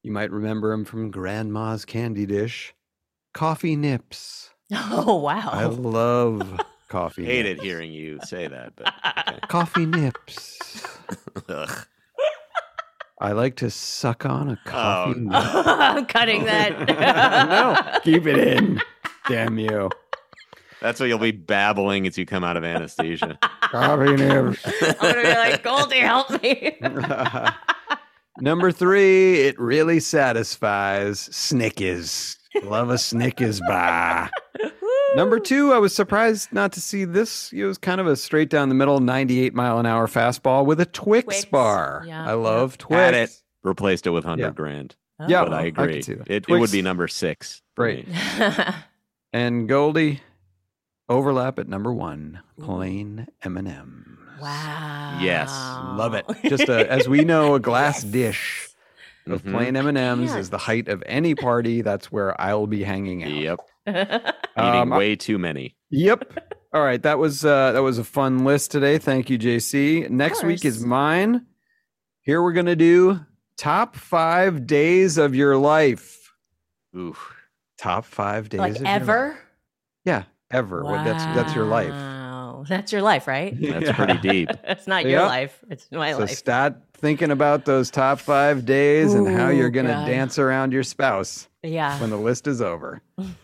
You might remember him from Grandma's Candy Dish. Coffee Nips. Oh, wow. I love coffee Hated nips. hearing you say that, but okay. Coffee Nips. Ugh. I like to suck on a coffee Oh, nip. I'm cutting that. No, keep it in. Damn you. That's what you'll be babbling as you come out of anesthesia. Coffee Nips. I'm going to be like, Goldie, help me. Number three, it really satisfies. Snickers. Love a Snickers bar. Number two, I was surprised not to see this. It was kind of a straight down the middle, ninety-eight mile an hour fastball with a Twix, Twix. bar. Yeah, I love yeah. Twix. Had it, replaced it with one hundred Yeah. grand. Yeah, But I I agree. could see that. It, it Twix- would be number six. for Right. me. And Goldie, overlap at number one, plain M and M's. Wow. Yes. Love it. Just a, as we know, a glass dish of Mhm. plain M and M's Man. is the height of any party. That's where I'll be hanging out. Yep. Um, Eating way too many. Yep. All right, that was uh, that was a fun list today. Thank you, J C. Next week is course. mine. Here we're gonna do top five days of your life. Ooh. Top five days Like of your ever? life. Yeah, ever. What- That's that's your life. Wow. That's your life, right? That's Yeah. pretty deep. It's not your Yeah. life. It's my So life. start thinking about those top five days and how Ooh, you're gonna God. dance around your spouse Yeah. when the list is over.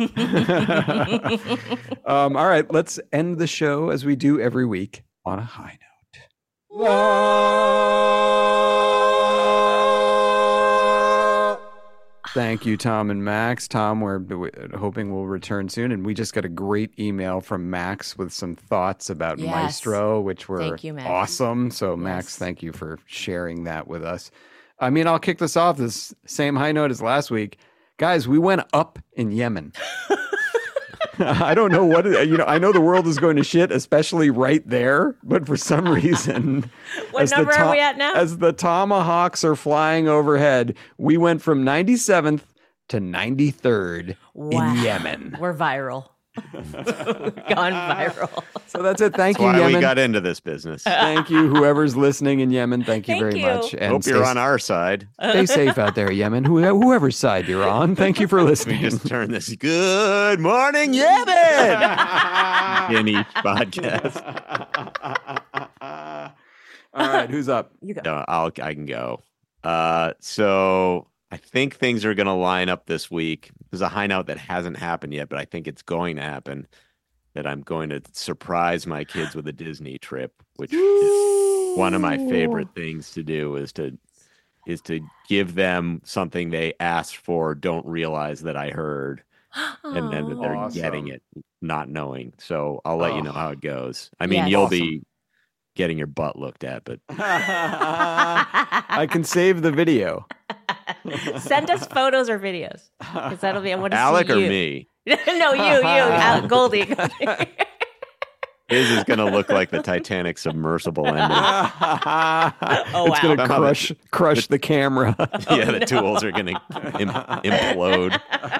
um, all right, let's end the show as we do every week on a high note. Thank you, Tom and Max. Tom, we're we're hoping we'll return soon. And we just got a great email from Max with some thoughts about Yes. Maestro, which were Thank you, Max. awesome. So, Max, Yes. thank you for sharing that with us. I mean, I'll kick this off this same high note as last week. Guys, we went up in Yemen. I don't know what, you know, I know the world is going to shit, especially right there, but for some reason. What as the number are to- we at now? As the tomahawks are flying overhead, we went from ninety-seventh to ninety-third Wow. in Yemen. We're viral. Gone viral. So that's it. Thank That's you, why Yemen. we got into this business. Thank you, whoever's listening in Yemen. Thank you Thank very you. much. And Hope you're stay- on our side. Stay safe out there, Yemen. Who, whoever's side you're on. Thank you for We listening. just turn this Good Morning Yemen in each podcast. All right, who's up? You go. No, I'll I can go. Uh, so I think things are going to line up this week. There's a high note that hasn't happened yet, but I think it's going to happen. That I'm going to surprise my kids with a Disney trip, which is one of my favorite things to do. Is to is to give them something they asked for, don't realize that I heard, and then that they're Awesome. getting it, not knowing. So I'll let you know how it goes. I mean, Yes. you'll Awesome. be getting your butt looked at, but I can save the video. Send us photos or videos. Because that'll be, I want to Alec see or you. me, No, you, you, Al- Goldie. his is going to look like the Titanic submersible ending. Oh, It's wow. gonna Somehow crush crush the camera. Yeah, the tools are going to Im- implode.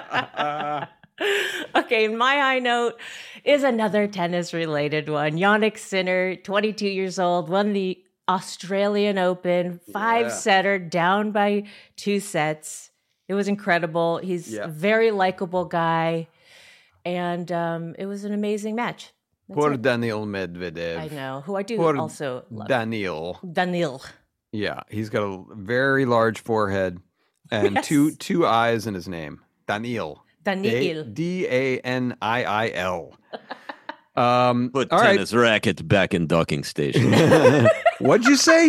Okay, my high note is another tennis related one. Yannick Sinner, twenty-two years old, won the Australian Open, five setter, down by two sets. It was incredible. He's Yeah. a very likable guy, and um, it was an amazing match. That's Poor it. Daniil Medvedev. I know, who I do Poor also love. Daniil. Daniil. Yeah, he's got a very large forehead and Yes. two two eyes in his name. Daniil. Daniil. D A N I I L. Um, Put all right. tennis rackets back in docking station. What'd you say?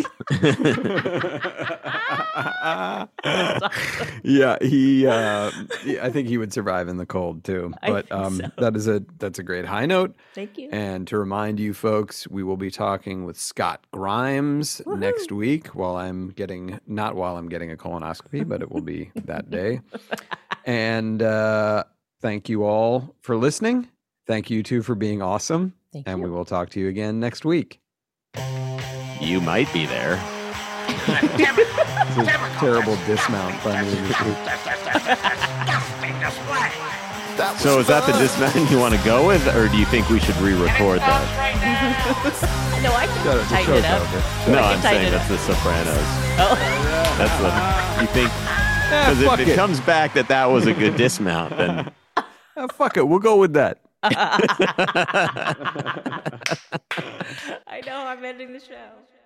yeah, he. Uh, yeah, I think he would survive in the cold too. I But think um, so. that is a that's a great high note. Thank you. And to remind you folks, we will be talking with Scott Grimes next week. While I'm getting not while I'm getting a colonoscopy, but it will be that day. And uh, thank you all for listening. Thank you too for being awesome. Thank and you. we will talk to you again next week. You might be there. It's a terrible dismount by me. Disgusting display. That was So is that the fun. dismount you want to go with, or do you think we should re-record that? No, I can The- the tighten it show's up. over. No, I I'm can tighten saying it that's the Sopranos. Oh. That's the. You think Because fuck if it, it. comes back that that was a good dismount, then Ah, fuck it. We'll go with that. I know I'm ending the show.